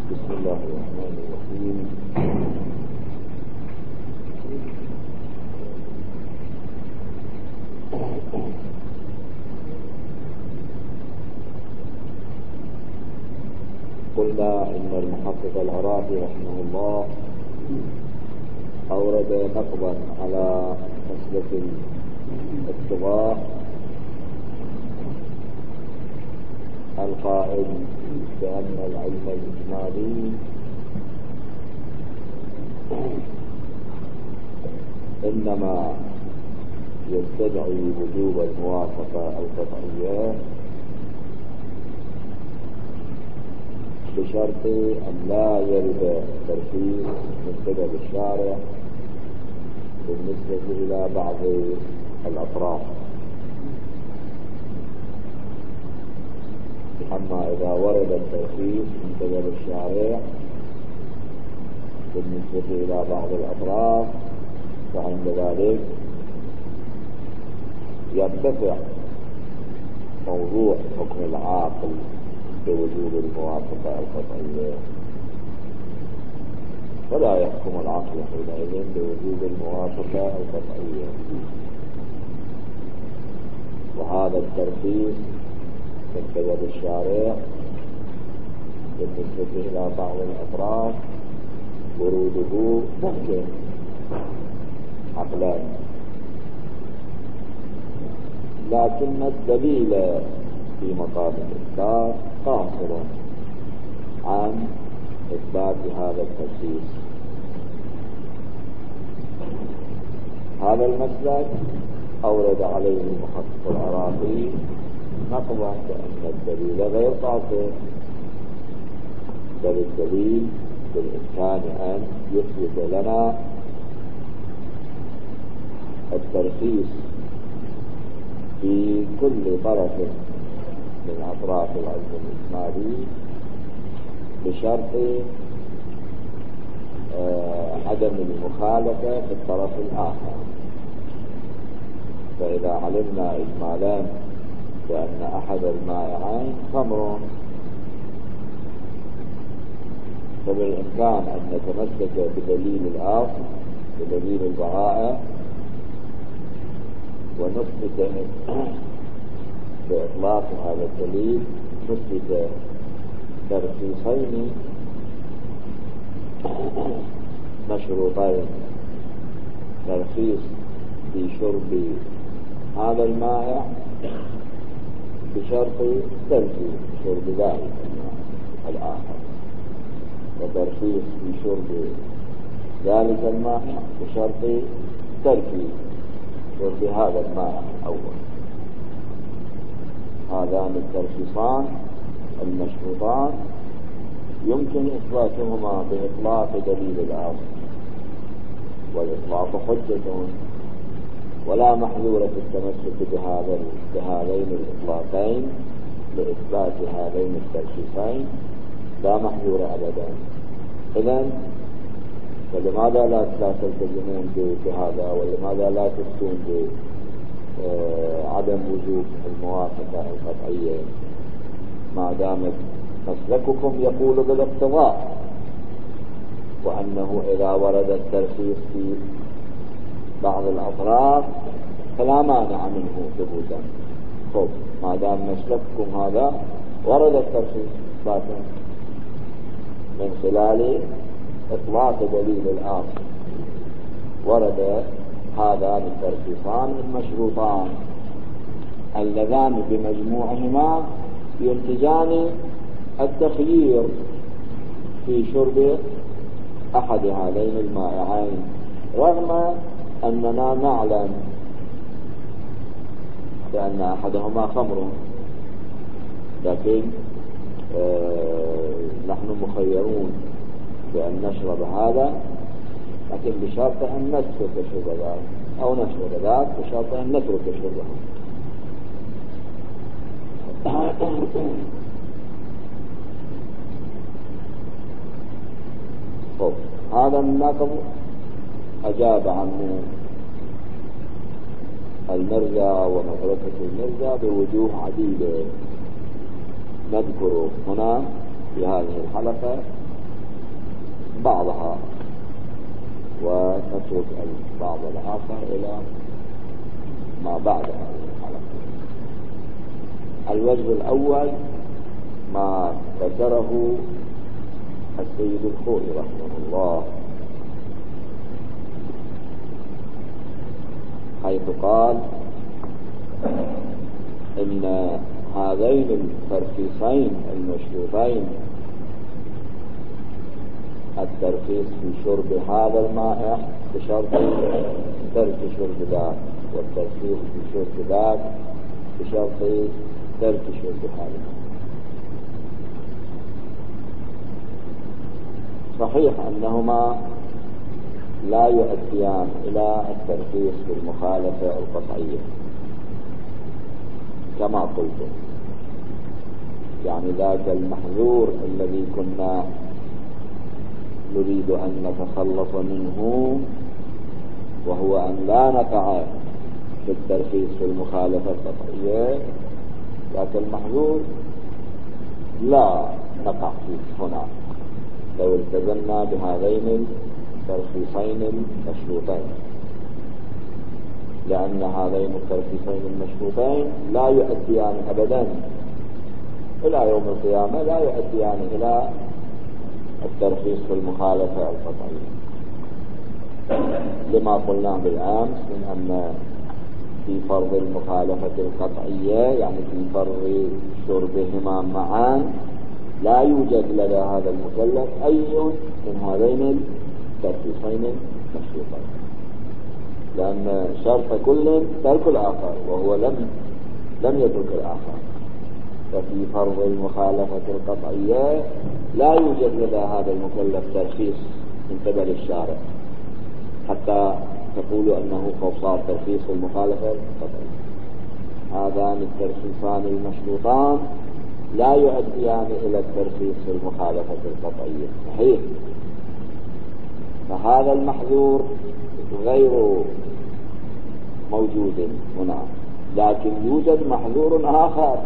بسم الله الرحمن الرحيم. قلنا إن المحقق العراقي رحمه الله أورد نقضا على مسلك الطغاة القائل بأن العلم الإجمالي إنما يستدعي وجوب الموافقة القطعية بشرط أن لا يرد ترخيص من قبل الشارع بالنسبة إلى بعض الأطراف. أما إذا ورد الترخيص من قبل الشارع بالنسبة إلى بعض الأطراف فعند ذلك يرتفع موضوع حكم العاقل بوجوب الموافقة القطعية، فلا يحكم العقل حينئذ بوجوب الموافقة القطعية. وهذا الترخيص من قبل الشارع بالنسبة إلى بعض الأطراف وروده ممكن عقلان، لكن الدليل في مقام الإثبات قاصر عن إثبات هذا الترخيص. هذا المسلك أورد عليه المحقق العراقي نقضا بأن الدليل غير قاصر، بل الدليل بالإمكان أن يثبت لنا الترخيص في كل طرف من أطراف العلم الإجمالي بشرط عدم المخالفة في الطرف الآخر. فإذا علمنا إجمالا بأن أحد المائعين خمر فبالإمكان أن نتمسك بدليل الأصل بدليل البراءة ونثبت بإطلاق هذا الدليل نثبت ترخيصين مشروطين: ترخيص في شرب هذا المائع بشرط ترك شرب ذلك الآخر، وترخيص في شرب ذلك المائع بشرط ترك شرب هذا المائع الأول. هذان الترخيصان المشروطان يمكن إثباتهما بإطلاق دليل الأصل، والإطلاق حجة، ولا محذور في التمسك بهذين الإطلاقين لإثبات هذين الترخيصين، لا محذور أبدا. إذن فلماذا لا تلتزمون بهذا، ولماذا لا تفتون بعدم وجوب الموافقة القطعية ما دامت مسلككم يقول بالاقتضاء، وأنه إذا ورد الترخيص في بعض الأطراف فلا مانع منه ثبوتا. ما دام مسلككم هذا ورد الترخيص باطن من خلال إطلاق دليل الآخر، ورد هذان الترخيصان المشروطان اللذان بمجموعهما ينتجان التخيير في شرب أحد هذين المائعين، رغم أننا نعلم بأن أحدهما خمر، لكن نحن مخيرون بأن نشرب هذا، لكن بشرط أن نترك شرب ذاك، أو نشرب ذاك بشرط أن نترك شربه. هذا النقض أجاب عنه المرجع ومدرسة المرجع بوجوه عديدة نذكر هنا في هذه الحلقة بعضها ونترك البعض الآخر إلى ما بعد هذه الحلقة. الوجه الأول ما ذكره السيد الخوئي رحمه الله، حيث قال إن هذين الترخيصين المشروطين، الترخيص في شرب هذا المائع بشرط ترك شرب ذاك، والترخيص في شرب ذاك بشرط ترك شرب هذا. صحيح أنهما لا يؤديان إلى الترخيص بالمخالفة القطعية كما قلت، يعني ذاك المحذور الذي كنا نريد أن نتخلص منه، وهو أن لا نقع في الترخيص في المخالفة القطعية، ذاك المحذور لا نقع فيه هنا لو التزمنا بهذين الترخيصين المشروطين، لأن هذين الترخيصين المشروطين لا يؤديان أبدا إلى يوم القيامة، لا يؤديان إلى الترخيص في المخالفة القطعية، لما قلنا بالأمس من أن في فرض المخالفة القطعية، يعني في فرض شربهما معا، لا يوجد لدى هذا المكلف أي من هذين الترخيصين المشروطين، لأن شرط كل ترك الآخر، وهو لم يترك الآخر. ففي فرض المخالفة القطعية لا يوجد لدى هذا المكلف ترخيص من قبل الشارع حتى تقول أنه صار ترخيص المخالفة القطعية. هذان الترخيصان المشروطان لا يؤديان إلى الترخيص في المخالفة القطعية، صحيح. فهذا المحذور غير موجود هنا، لكن يوجد محذور آخر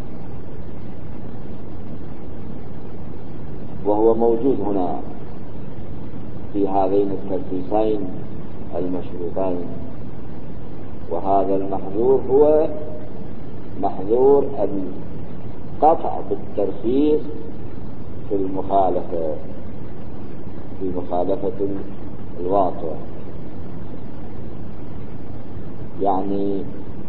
وهو موجود هنا في هذين الترخيصين المشروطين، وهذا المحذور هو محذور القطع بالترخيص في المخالفة، في مخالفة الواقع. يعني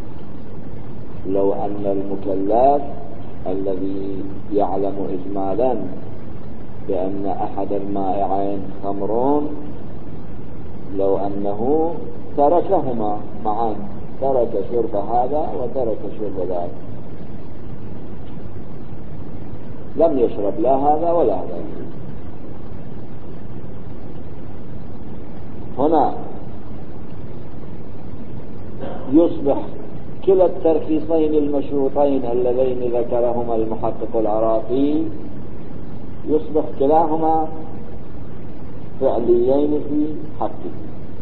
لو أن المكلف الذي يعلم إجمالا بأن أحد المائعين خمر، لو أنه تركهما معا، ترك شرب هذا وترك شرب ذاك، لم يشرب لا هذا ولا هذا، هنا يصبح كلا الترخيصين المشروطين اللذين ذكرهما المحقق العراقي، يصبح كلاهما فعليين في حقه،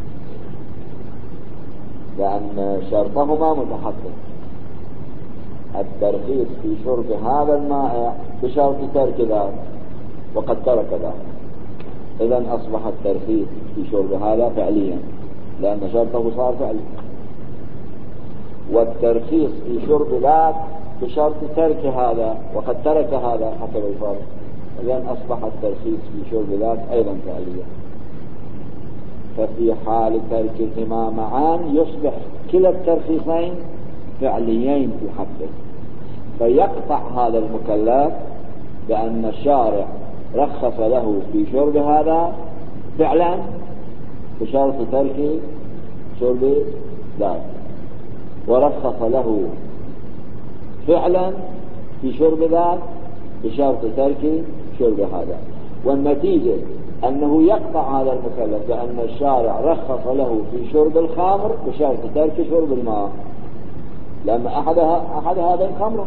لأن شرطهما متحقق، الترخيص في شرب هذا المائع بشرط ترك ذاك، وقد ترك ذاك، إذن أصبح الترخيص في شرب هذا فعليا لأن شرطه صار فعلي، والترخيص في شرب ذاك بشرط ترك هذا وقد ترك هذا حسب الفرق، إذن أصبح الترخيص في شرب ذاك أيضا فعليا. ففي حال تركهما معا يصبح كلا الترخيصين فعليين في حقه، فيقطع هذا المكلف بأن الشارع رخص له في شرب هذا فعلا بشرط ترك شرب ذاك، ورخص له فعلا في شرب ذاك بشرط ترك شرب هذا، والنتيجة أنه يقطع هذا المكلف بأن الشارع رخص له في شرب الخمر بشرط ترك شرب الماء، لأن أحد هذين خمر،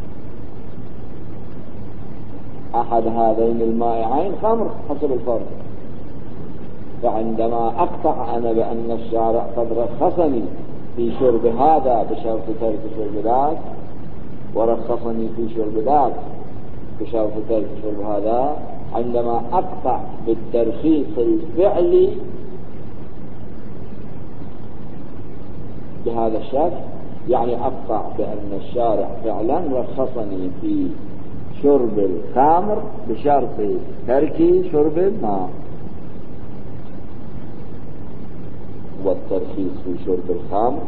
أحد هذين المائعين خمر حسب الفرق. فعندما أقطع أنا بأن الشارع قد رخصني في شرب هذا بشرط ترك شرب ذاك، ورخصني في شرب ذاك بشرط ترك شرب هذا، عندما أقطع بالترخيص الفعلي بهذا الشكل، يعني أقطع بأن الشارع فعلا رخصني في شرب الخمر بشرط ترك شرب الماء. والترخيص في شرب الخمر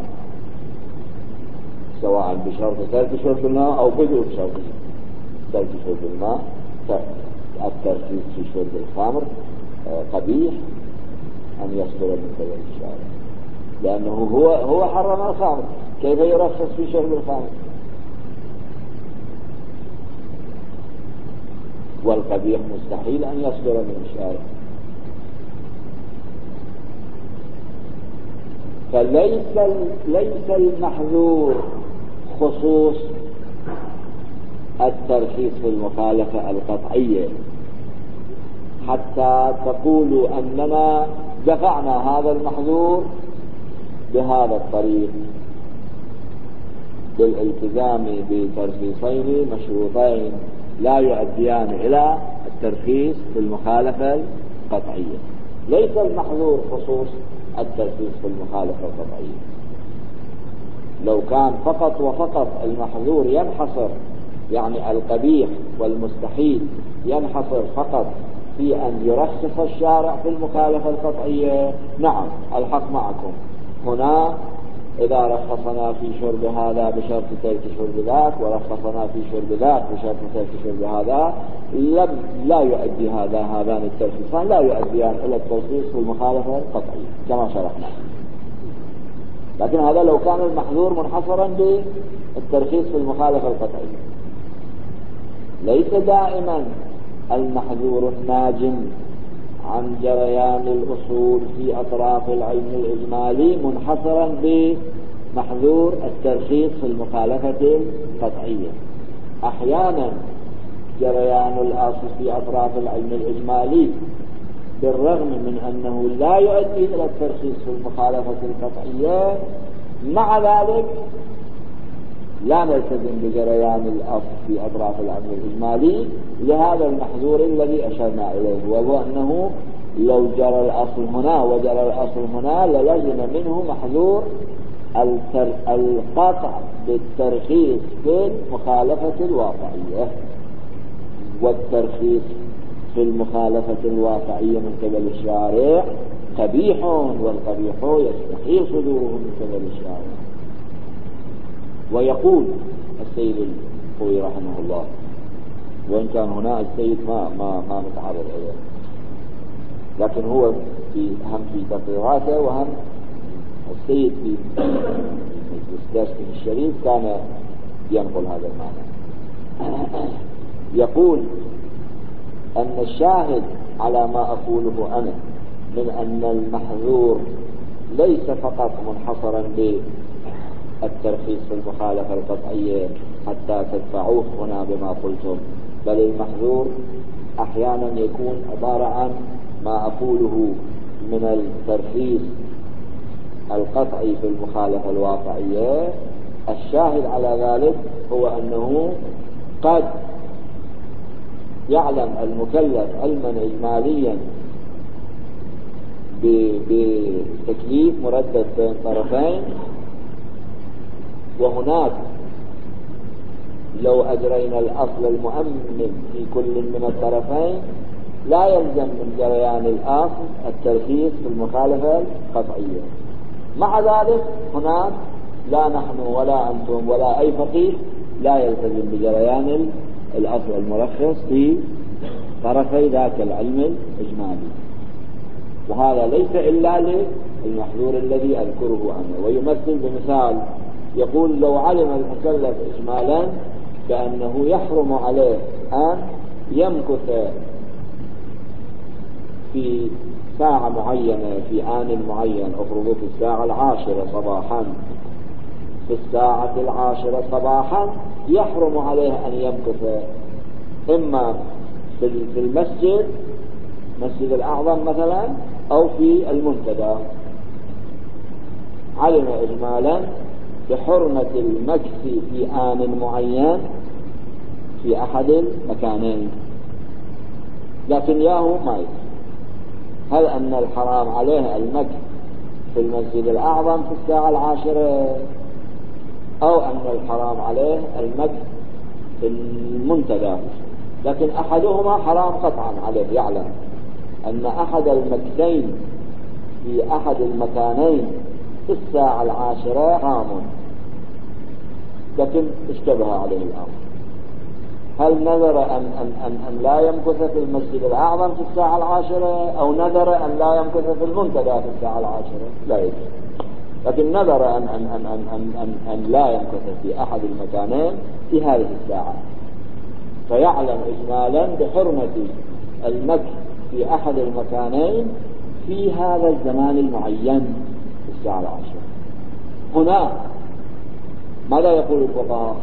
سواء بشرط ترك شرب الماء أو بدون شرط ترك شرب الماء، الترخيص في شرب الخمر قبيح أن يصدر من قبل الشارع، لأنه هو حرم الخمر، كيف يرخص في شرب الخمر؟ والقبيح مستحيل أن يصدر من الشارع. فليس المحذور خصوص الترخيص في المخالفة القطعية حتى تقولوا أننا دفعنا هذا المحذور بهذا الطريق بالالتزام بترخيصين مشروطين لا يؤديان إلى الترخيص في المخالفة القطعية. ليس المحذور خصوص الترخيص في المخالفة القطعية. لو كان فقط وفقط المحذور ينحصر، يعني القبيح والمستحيل ينحصر فقط في أن يرخص الشارع في المخالفة القطعية، نعم الحق معكم هنا، إذا رخصنا في شرب هذا بشرط ترك شرب ذاك، ورخصنا في شرب ذاك بشرط ترك شرب هذا، لا يؤدي هذان الترخيصان لا يؤديان إلى الترخيص في المخالفة القطعية كما شرحنا. لكن هذا لو كان المحذور منحصرا بالترخيص في المخالفة القطعية. ليس دائما المحذور الناجم عن جريان الأصول في أطراف العلم الإجمالي منحصرا بمحذور الترخيص في المخالفة القطعية. أحيانا جريان الأصل في أطراف العلم الإجمالي بالرغم من أنه لا يؤدي إلى الترخيص في المخالفة القطعية، مع ذلك لا نلتزم بجريان الأصل في أطراف العلم الإجمالي لهذا المحذور الذي أشرنا إليه، وهو أنه لو جرى الأصل هنا وجرى الأصل هنا للزم منه محذور القطع بالترخيص في المخالفة الواقعية. والترخيص في المخالفة الواقعية من قبل الشارع قبيح، والقبيح يستحيل صدوره من قبل الشارع. ويقول السيد الخوي رحمه الله، وإن كان هنا السيد ما متعرض إليه، لكن هو في تقريراته، وهم السيد في درسه الشريف كان ينقل هذا المعنى. يقول أن الشاهد على ما أقوله أنا من أن المحذور ليس فقط منحصرا بالترخيص في المخالفة القطعية حتى تدفعوه هنا بما قلتم، بل المحذور أحيانا يكون عبارة عن ما أقوله من الترخيص القطعي في المخالفة الواقعية. الشاهد على ذلك هو أنه قد يعلم المكلف علما إجماليا بتكليف مردد بين طرفين، وهناك لو أجرينا الأصل المؤمن في كل من الطرفين لا يلزم من جريان الأصل الترخيص في المخالفة القطعية. مع ذلك هناك لا نحن ولا أنتم ولا أي فقيه لا يلتزم بجريان الأصل المرخص في طرفي ذاك العلم الإجمالي، وهذا ليس إلا للمحذور الذي أذكره عنه. ويمثل بمثال، يقول لو علم المكلف إجمالا بأنه يحرم عليه أن يمكث في ساعة معينة في آن معين، أفرضوا في الساعة 10 صباحا، في الساعة 10 صباحا يحرم عليه أن يمكث إما في المسجد، مسجد الأعظم مثلا، أو في المنتدى. علم إجمالا بحرمة المكث في آن معين في أحد المكانين، لكن ياهو ما يجوز. هل أن الحرام عليه المكث في المسجد الأعظم في الساعة 10، أو أن الحرام عليه المكث في المنتدى؟ لكن أحدهما حرام قطعا عليه، يعلم أن أحد المكثين في أحد المكانين في الساعة 10 حرام، لكن اشتبه عليه الأمر. هل نذر أن لا يمكث في المسجد الأعظم في الساعة 10، أو نذر أن لا يمكث في المنتدى في الساعة 10؟ لا يجوز. لكن نذر أن لا يمكث في أحد المكانين في هذه الساعة، فيعلم إجمالا بحرمة المكث في أحد المكانين في هذا الزمان المعين في الساعة 10. هنا ماذا يقول الفقهاء؟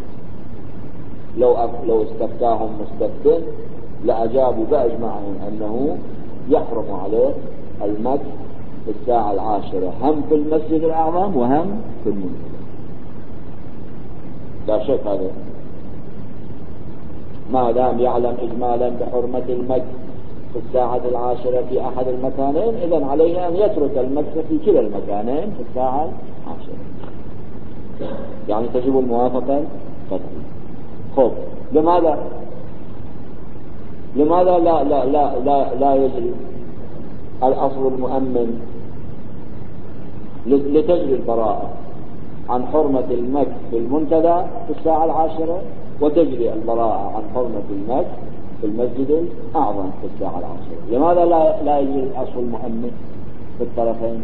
لو استفتاهم مستفتٍ لأجابوا بأجمعهم أنه يحرم عليه المكث في الساعة 10 هم في المسجد الأعظم وهم في المنزل. لا شك هذا ما دام يعلم إجمالا بحرمة المكث في الساعة 10 في أحد المكانين، إذن عليه أن يترك المكث في كلا المكانين في الساعة 10. يعني تجب الموافقة قطعا. خب لماذا لا يجري الأصل المؤمن لتجري البراءة عن حرمة المكث في المنتدى في الساعة 10، وتجري البراءة عن حرمة المكث في المسجد الأعظم في الساعة 10؟ لماذا لا يجري الأصل المؤمن في الطرفين؟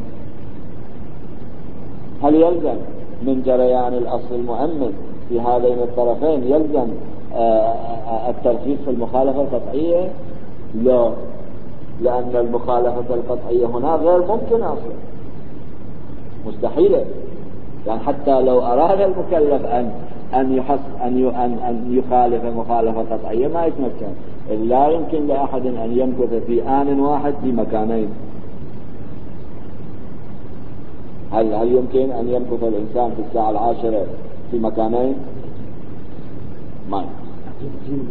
هل يلزم من جريان الأصل المؤمن في هذين الطرفين يلزم الترخيص في المخالفة القطعية؟ لا، لأن المخالفة القطعية هنا غير ممكنة أصلا، مستحيلة. يعني حتى لو أراد المكلف أن يخالف مخالفة قطعية ما يتمكن. لا يمكن لأحد أن يمكث في آن واحد في مكانين. هل يمكن أن يمكث الإنسان في الساعة 10 في مكانين؟ ما يمكن.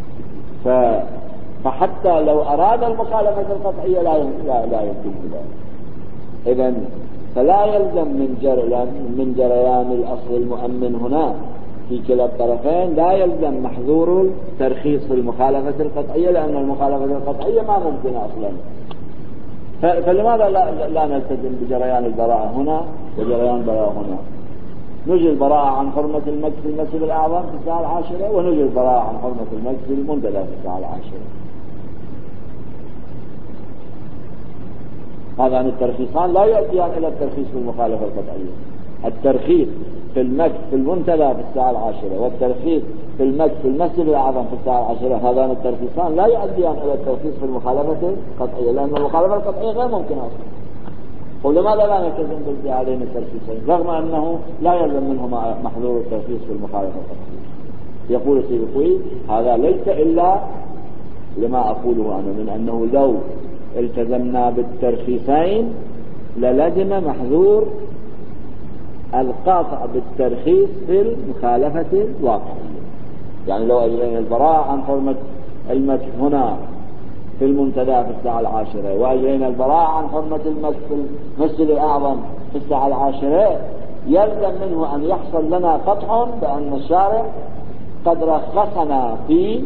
فحتى لو أراد المخالفة القطعية لا يمكن ذلك. إذن فلا يلزم من جريان الأصل المؤمن هنا في كلا الطرفين لا يلزم محظور الترخيص في المخالفة القطعية، لأن المخالفة القطعية ما ممكنة أصلا. فلماذا لا نلتزم بجريان البراءة هنا وجريان البراءة هنا؟ نجري البراءة عن حرمة المكث في المسجد الأعظم في الساعة 10، ونجري البراءة عن حرمة المكث في المنتدى في الساعة 10. هذان الترخيصان لا يؤديان إلى الترخيص في المخالفة القطعية. الترخيص في المكث في المنتدى في الساعة 10 والترخيص في المكث في المسجد الأعظم في الساعة 10، هذان الترخيصان لا يؤديان إلى الترخيص في المخالفة القطعية، لأن المخالفة القطعية غير ممكنة أصلا. ولماذا لا نلتزم بهذين الترخيصين رغم أنه لا يلزم منهما محظور الترخيص في المخالفة القطعية؟ يقول السيبوي هذا ليس إلا لما أقوله أنا من أنه لو التزمنا بالترخيصين للزم محظور القاطع بالترخيص في المخالفة الواقعية. يعني لو أجرينا البراءة عن حرمة المكث هنا في المنتدى في الساعة 10 وأجرينا البراءة عن حرمة المكث في المسجد الأعظم في الساعة 10، يلزم منه أن يحصل لنا قطع بأن الشارع قد رخصنا في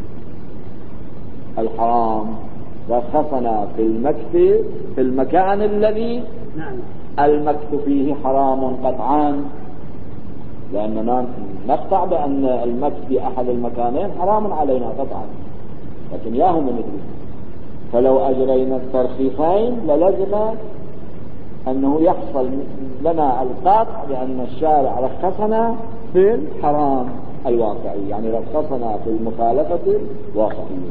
الحرام، رخصنا في المكث في المكان الذي المكث فيه حرام قطعا، لأننا نقطع بأن المكث في أحد المكانين حرام علينا قطعا، لكن ياهو من ندري. فلو أجرينا الترخيصين للزم أنه يحصل لنا القطع بأن الشارع رخصنا في الحرام الواقعي، يعني رخصنا في المخالفة الواقعية.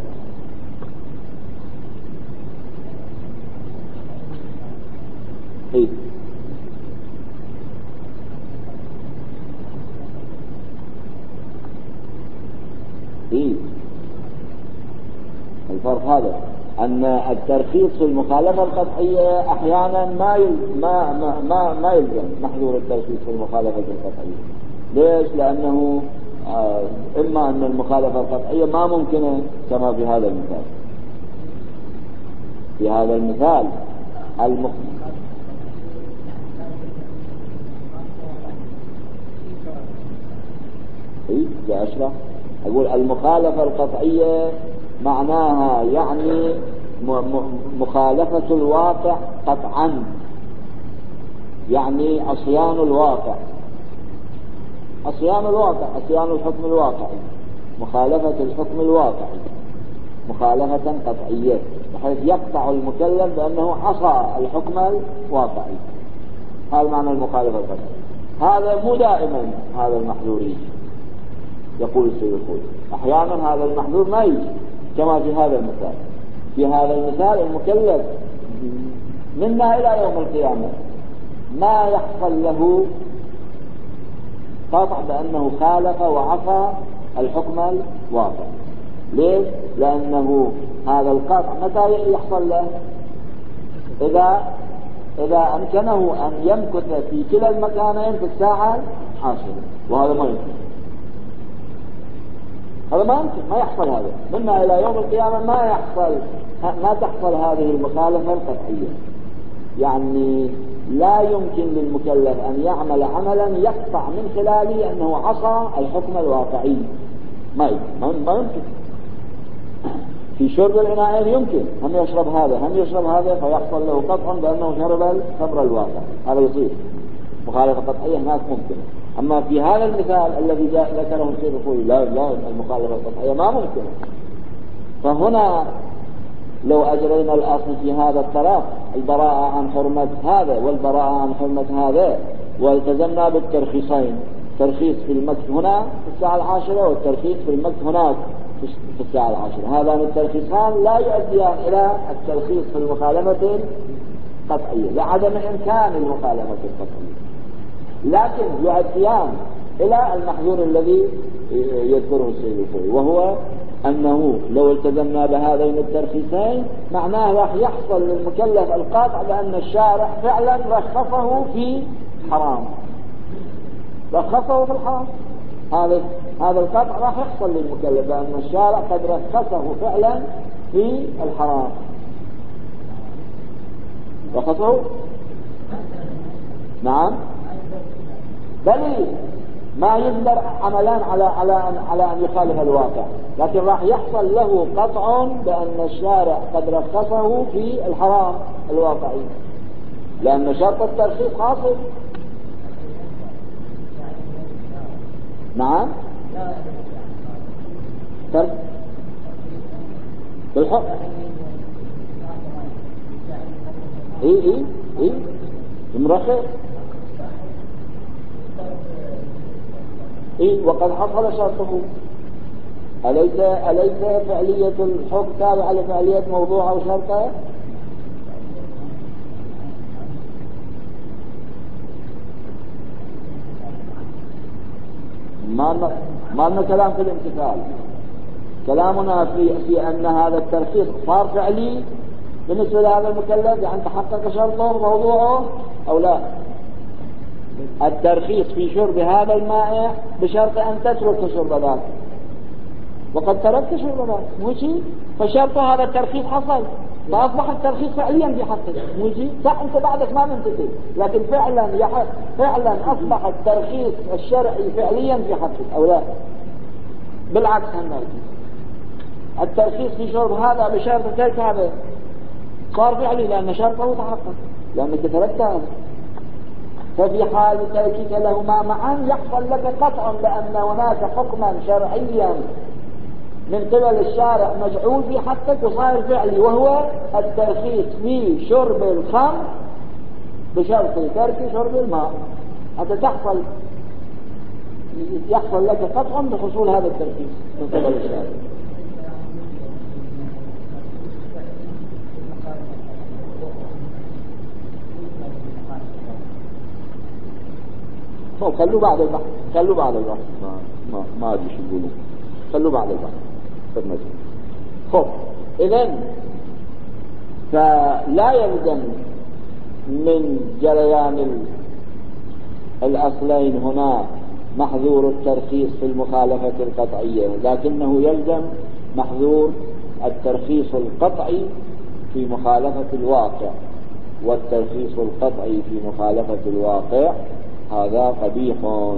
الفرق هذا أن الترخيص في المخالفة القطعية أحيانا ما يلزم محظور الترخيص في المخالفة القطعية. ليش؟ لأنه إما أن المخالفة القطعية ما ممكنة كما في هذا المثال، في هذا المثال أشرح أقول المخالفة القطعية معناها يعني مخالفة الواقع قطعا، يعني عصيان الواقع، عصيان الحكم الواقعي، مخالفة الحكم الواقعي مخالفة قطعية بحيث يقطع المكلف بأنه عصى الحكم الواقعي. هذا معنى المخالفة القطعية. هذا مو دائما هذا المحذور يجي، يقول السيد الخوئي أحيانا هذا المحذور ما يجي كما في هذا المثال. في هذا المثال المكلف منا إلى يوم القيامة ما يحصل له قطع بأنه خالف وعصى الحكم الواقع. ليش؟ لأنه هذا القطع متى يحصل له؟ إذا أمكنه أن يمكث في كلا المكانين في الساعة 10، وهذا ما يمكن، هذا ما يمكن، ما يحصل. هذا منا إلى يوم القيامة ما تحصل هذه المخالفة القطعية. يعني لا يمكن للمكلف أن يعمل عملا يقطع من خلاله أنه عصى الحكم الواقعي، ما يمكن. في شرب الإناءين يمكن هم يشرب هذا فيحصل له قطع بأنه شرب الخمر الواقع، هذا يصير مخالفة قطعية هناك ممكن. أما في هذا المثال الذي ذكره السيد الخوئي لا المخالفة القطعية ما ممكن. فهنا لو أجرينا الأصل في هذا الطرف البراءة عن حرمة هذا والبراءة عن حرمة هذا، والتزمنا بالترخيصين، ترخيص في المكث هنا في الساعة 10 والترخيص في المكث هناك في الساعة 10، هذان الترخيصان لا يؤديان إلى الترخيص في المخالفة القطعية لعدم إمكان المخالفة القطعية، لكن يؤديان إلى المحذور الذي يذكره السيد الخوئي، وهو أنه لو التزمنا بهذين الترخيصين معناه راح يحصل للمكلف القاطع بأن الشارع فعلا رخصه في حرام، رخصه في الحرام. هذا القطع راح يحصل للمكلف بأن الشارع قد رخصه فعلا في الحرام، رخصه. نعم، بل ما يقدر عملان على أن يخالف الواقع، لكن راح يحصل له قطع بأن الشارع قد رخصه في الحرام الواقعي، لأن شرط الترخيص حاصل. نعم، بالحق اي مرخص وقد حصل شرطه. أليس فعلية الحكم تابعة لفعلية موضوع أو شرطه؟ ما لنا كلام في الامتثال، كلامنا في أن هذا الترخيص صار فعلي بالنسبة لهذا المكلف، يعني تحقق شرطه وموضوعه أو لا. الترخيص في شرب هذا المائع بشرط أن تترك شرب ذاك، وقد تركت شرب ذاك موشي، فشرط هذا الترخيص حصل، فأصبح الترخيص فعليا في حقك موشي. صح أنت بعدك ما منتهي، لكن فعلا أصبح الترخيص الشرعي فعليا في حقك أو لا. بالعكس الترخيص في شرب هذا بشرط ترك هذا صار فعلي لأن شرطه تحقق، لأنك تركت هذا. ففي حال تركك لهما معا يحصل لك قطع بأن هناك حكما شرعيا من قبل الشارع مجعول في حقك وصار فعلي، وهو الترخيص في شرب الخمر بشرط ترك شرب الماء، حتى يحصل لك قطع بحصول هذا الترخيص من قبل الشارع. خلوا بعد البحث ما أدري شو يقولون، خلوا بعد البحث. خب إذن فلا يلزم من جريان الأصلين هنا محذور الترخيص في المخالفة القطعية، لكنه يلزم محذور الترخيص القطعي في مخالفة الواقع والترخيص القطعي في مخالفة الواقع هذا قبيح،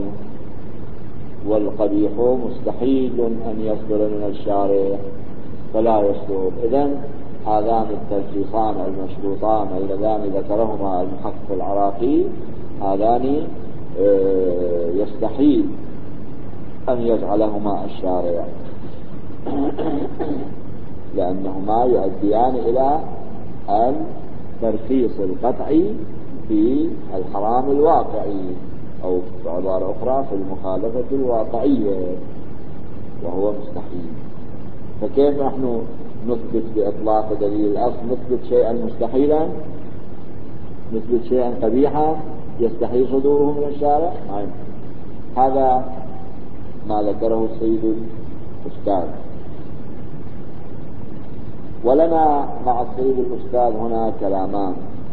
والقبيح مستحيل أن يصدر من الشارع فلا يصدر. إذن هذان الترخيصان المشروطان اللذان ذكرهما المحقق العراقي هذان يستحيل أن يجعلهما الشارع لأنهما يؤديان إلى الترخيص القطعي في الحرام الواقعي، أو بعبارة أخرى في المخالفة الواقعية، وهو مستحيل. فكيف نحن نثبت بإطلاق دليل الأصل؟ نثبت شيئا مستحيلا، نثبت شيئا قبيحا يستحيل صدوره من الشارع؟ هذا ما ذكره السيد الأستاذ. ولنا مع السيد الأستاذ هنا كلامان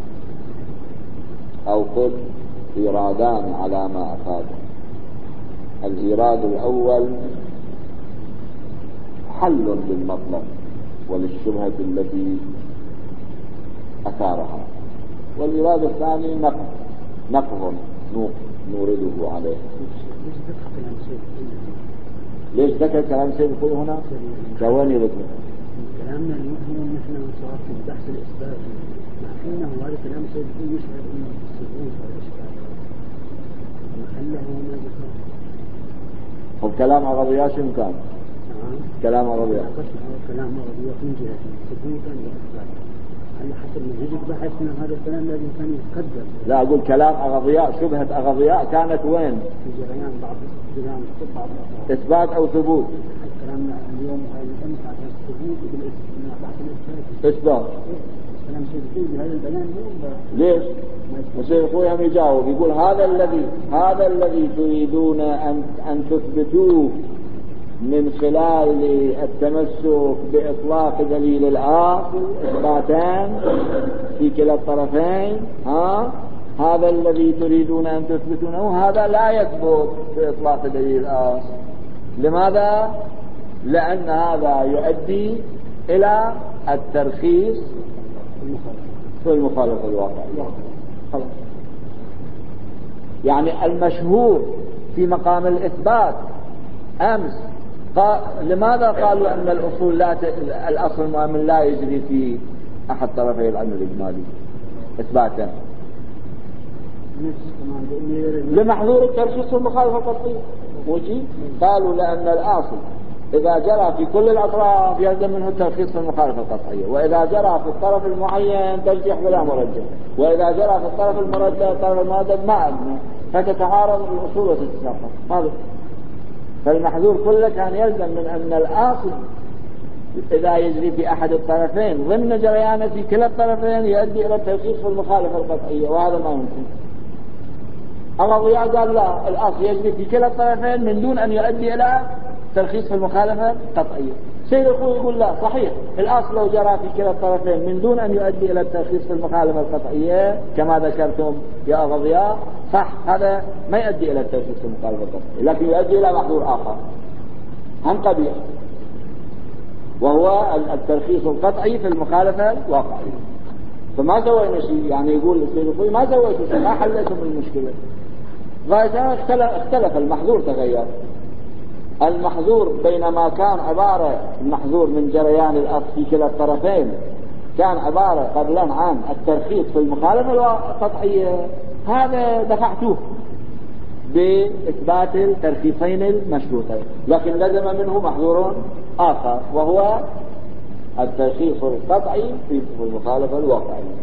أو قل إيرادان على ما أفاده. الإيراد الأول حل للمطلب وللشبهة التي أثارها، والإيراد الثاني نقض نورده عليه. ليش ذكر كلام سيد الخوي هنا؟ جواني ذكر كلامنا المهم نحن صار في بحث الإثبات، مع أنه هذا كلام سيد الخوي يشعر أنه الثبوت والإثبات محله ما ذكره. وكلام أغضياء شنو كان؟ كلام أغضياء كلام أغضياء من جهة ثبوتا وإثباتا. هل حتى من يجب بحثنا هذا الكلام لازم كان يتقدم. لا أقول كلام أغضياء، شبهة أغضياء كانت وين؟ في جريان بعض إثبات أو ثبوت. كلامنا اليوم الأمس على الثبوت بعض الإثبات. إثبات. كلام سيد الخوي بهذا البيان ليش؟ سيد الخوي هم يجاوب يقول هذا الذي تريدون أن تثبتوه من خلال التمسك بإطلاق دليل الأصل إثباتان في كلا الطرفين، هذا الذي تريدون أن تثبتونه هذا لا يثبت بإطلاق دليل الأصل. لماذا؟ لأن هذا يؤدي إلى الترخيص في المخالفة الواقعية. يعني المشهور في مقام الإثبات أمس لماذا قالوا أن الأصول الأصل المؤمن لا يجري في أحد طرفي العمل الإجمالي إثباتا لمحظور الترخيص والمخالفة القطعية؟ قالوا لأن الأصل إذا جرى في كل الأطراف يلزم منه الترخيص والمخالفة القطعية، وإذا جرى في الطرف المعين ترجح ولا مرجح، وإذا جرى في الطرف المردد ما أبنى، فتتعارض الأصول وتتساقط. هذا فالمحظور كله كان يلزم من أن الأصل إذا يجري في أحد الطرفين ضمن جريانه في كلا الطرفين يؤدي إلى الترخيص والمخالفة القطعية، وهذا ما يمكن. الأضياء قال لا، الأصل يجري في كلا الطرفين من دون أن يؤدي إلى ترخيص المخالفة القطعية. سيد الخوي يقول لا، صحيح الأصل لو جرى في كلا الطرفين من دون أن يؤدي إلى الترخيص في المخالفة القطعية كما ذكرتم يا أضياء، صح، هذا ما يؤدي إلى الترخيص في المخالفة القطعية، لكن يؤدي إلى محظور آخر هم قبيح، وهو الترخيص القطعي في المخالفة الواقعية. فما سوينا شيء، يعني يقول السيد الخوي ما سويتوا شيء، ما حلتم المشكلة، غاية اختلف المحظور، تغير المحظور. بينما كان عبارة المحظور من جريان الأصل في كلا الطرفين كان عبارة قبلا عن الترخيص في المخالفة القطعية، هذا دفعتوه بإثبات الترخيصين المشروطين، لكن لزم منه محظور آخر وهو الترخيص القطعي في المخالفة الواقعية.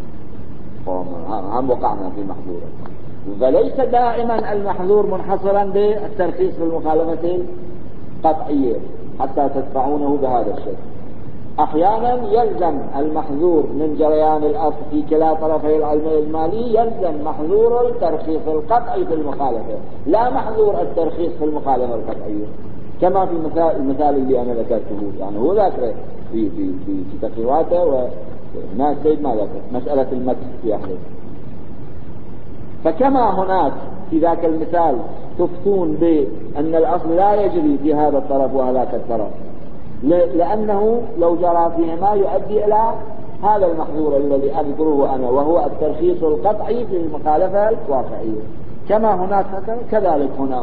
هم وقعنا في محظوره، وليس دائما المحظور منحصرا بالترخيص في المخالفة القطعية حتى تدفعونه بهذا الشيء. أحيانا يلزم المحظور من جريان الأصل في كلا طرفي العلم الإجمالي يلزم محظور الترخيص القطعي في المخالفة، لا محظور الترخيص في المخالفة القطعية، كما في المثال اللي أنا ذكرته. يعني هو ذكر في تقريراته، وهناك سيد ما ذكر مسألة المكس في أحد. فكما هناك في ذاك المثال تفتون بأن الأصل لا يجري في هذا الطرف وهذاك الطرف، لأنه لو جرى فيهما يؤدي إلى هذا المحظور الذي أذكره أنا، وهو الترخيص القطعي في المخالفة الواقعية. كما هناك كذلك هنا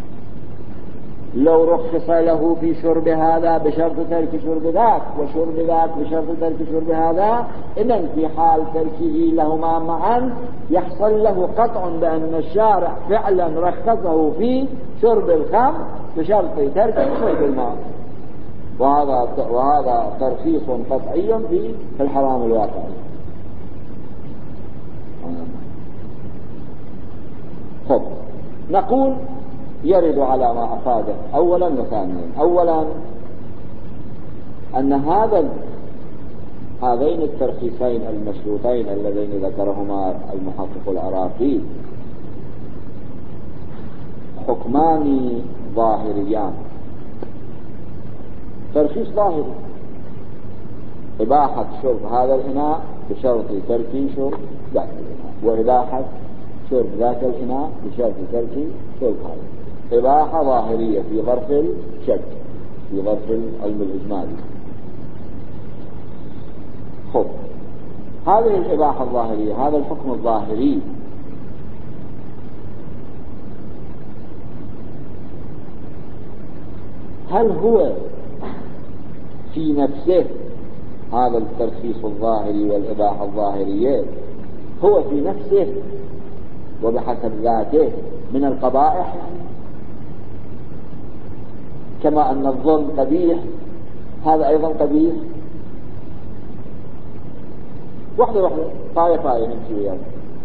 لو رخص له في شرب هذا بشرط ترك شرب ذاك، وشرب ذاك بشرط ترك شرب هذا، إذن في حال تركه لهما معا يحصل له قطع بأن الشارع فعلا رخصه في شرب الخمر بشرط ترك شرب الماء، وهذا ترخيص قطعي في الحرام الواقعي. خب نقول يرد على ما أفاده أولا وثانيا. أولا أن هذين الترخيصين المشروطين اللذين ذكرهما المحقق العراقي حكمان ظاهريان. ترخيص ظاهري إباحة شرب هذا الإناء بشرط ترك شرب ذاك الإناء، وإباحة شرب ذاك الإناء بشرط ترك شرب هذا. إباحة ظاهرية في ظرف الشك، في ظرف العلم الإجمالي. خب هذه الإباحة الظاهرية، هذا الحكم الظاهري هل هو في نفسه، هذا الترخيص الظاهري والإباحة الظاهرية هو في نفسه وبحسب ذاته من القبائح؟ كما أن الظلم قبيح هذا أيضا قبيح. واحدة طاية نمشي وياه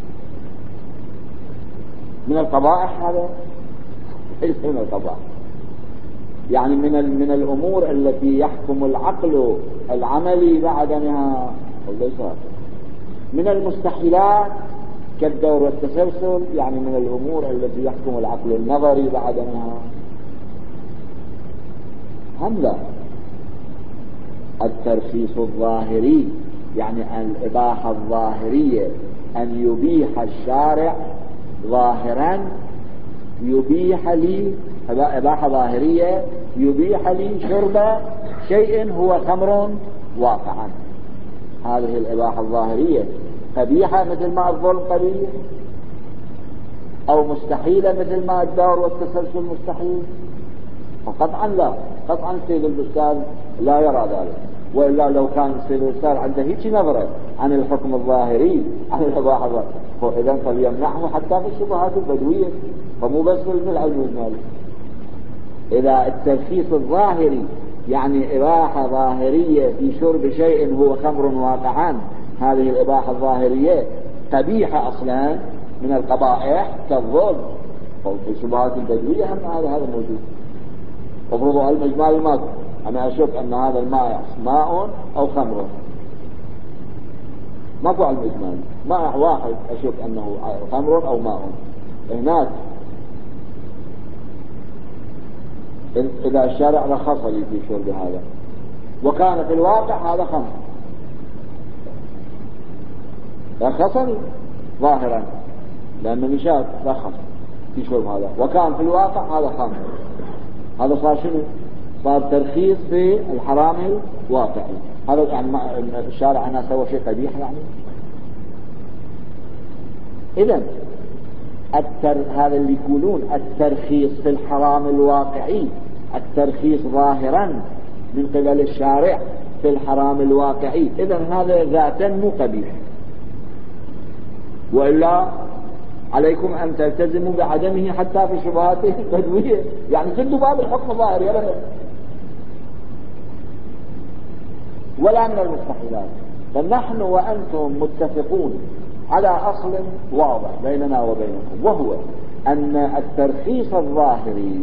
من القبائح، هذا ليس من القبائح، يعني من الأمور التي يحكم العقل العملي بعدمها، وليس من المستحيلات كالدور والتسلسل، يعني من الأمور التي يحكم العقل النظري بعدمها. هم لا، الترخيص الظاهري يعني الإباحة الظاهرية أن يبيح الشارع ظاهرا، يبيح لي إباحة ظاهرية يبيح لي شرب شيء هو خمر واقعا. هذه الإباحة الظاهرية قبيحة مثل ما الظلم قبيح، أو مستحيلة مثل ما الدور والتسلسل مستحيل؟ فقطعا لا، قطعا السيد الأستاذ لا يرى ذلك، وإلا لو كان السيد الأستاذ عنده هيك نظرة عن الحكم الظاهري عن الإباحة الظاهرية فإذا فليمنعه حتى في الشبهات البدوية، فمو بس في العلم الإجمالي. إذا الترخيص الظاهري يعني إباحة ظاهرية في شرب شيء هو خمر واقعا، هذه الإباحة الظاهرية قبيحة أصلا من القبائح كالظلم، في الشبهات البدوية هم هذا موجود. افرضوا علم إجمالي ماكو، أنا أشك أن هذا الماء ماء أو خمر، ماكو علم إجمالي، ماء واحد أشك أنه خمر أو ماء. هناك إذا الشارع رخص لي في شرب هذا وكان في الواقع هذا خمر، رخصني ظاهرا لأن مشاهد رخص في شرب هذا، وكان في الواقع هذا خمر، هذا صار شنو؟ صار ترخيص في الحرام الواقعي. هذا يعني الشارع أنا سوى شيء قبيح يعني. إذن هذا اللي يقولون الترخيص في الحرام الواقعي، الترخيص ظاهرا من قبل الشارع في الحرام الواقعي، إذن هذا ذاتا مو قبيح، وإلا عليكم أن تلتزموا بعدمه حتى في شبهاته البدوية، يعني سدوا باب الحكم الظاهري أبدا ولا من المستحيلات. فنحن وأنتم متفقون على أصل واضح بيننا وبينكم، وهو أن الترخيص الظاهري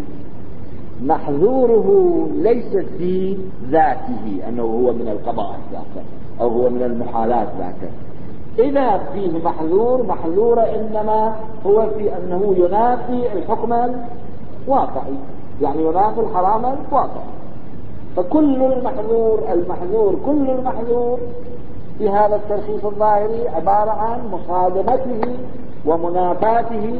محذوره ليس في ذاته أنه هو من القبائح ذاته أو هو من المحالات ذاته. إذا فيه محذور إنما هو في أنه ينافي الحكم الواقعي، يعني ينافي الحرام الواقعي. فكل كل المحذور في هذا الترخيص الظاهري عبارة عن مصادمته ومنافاته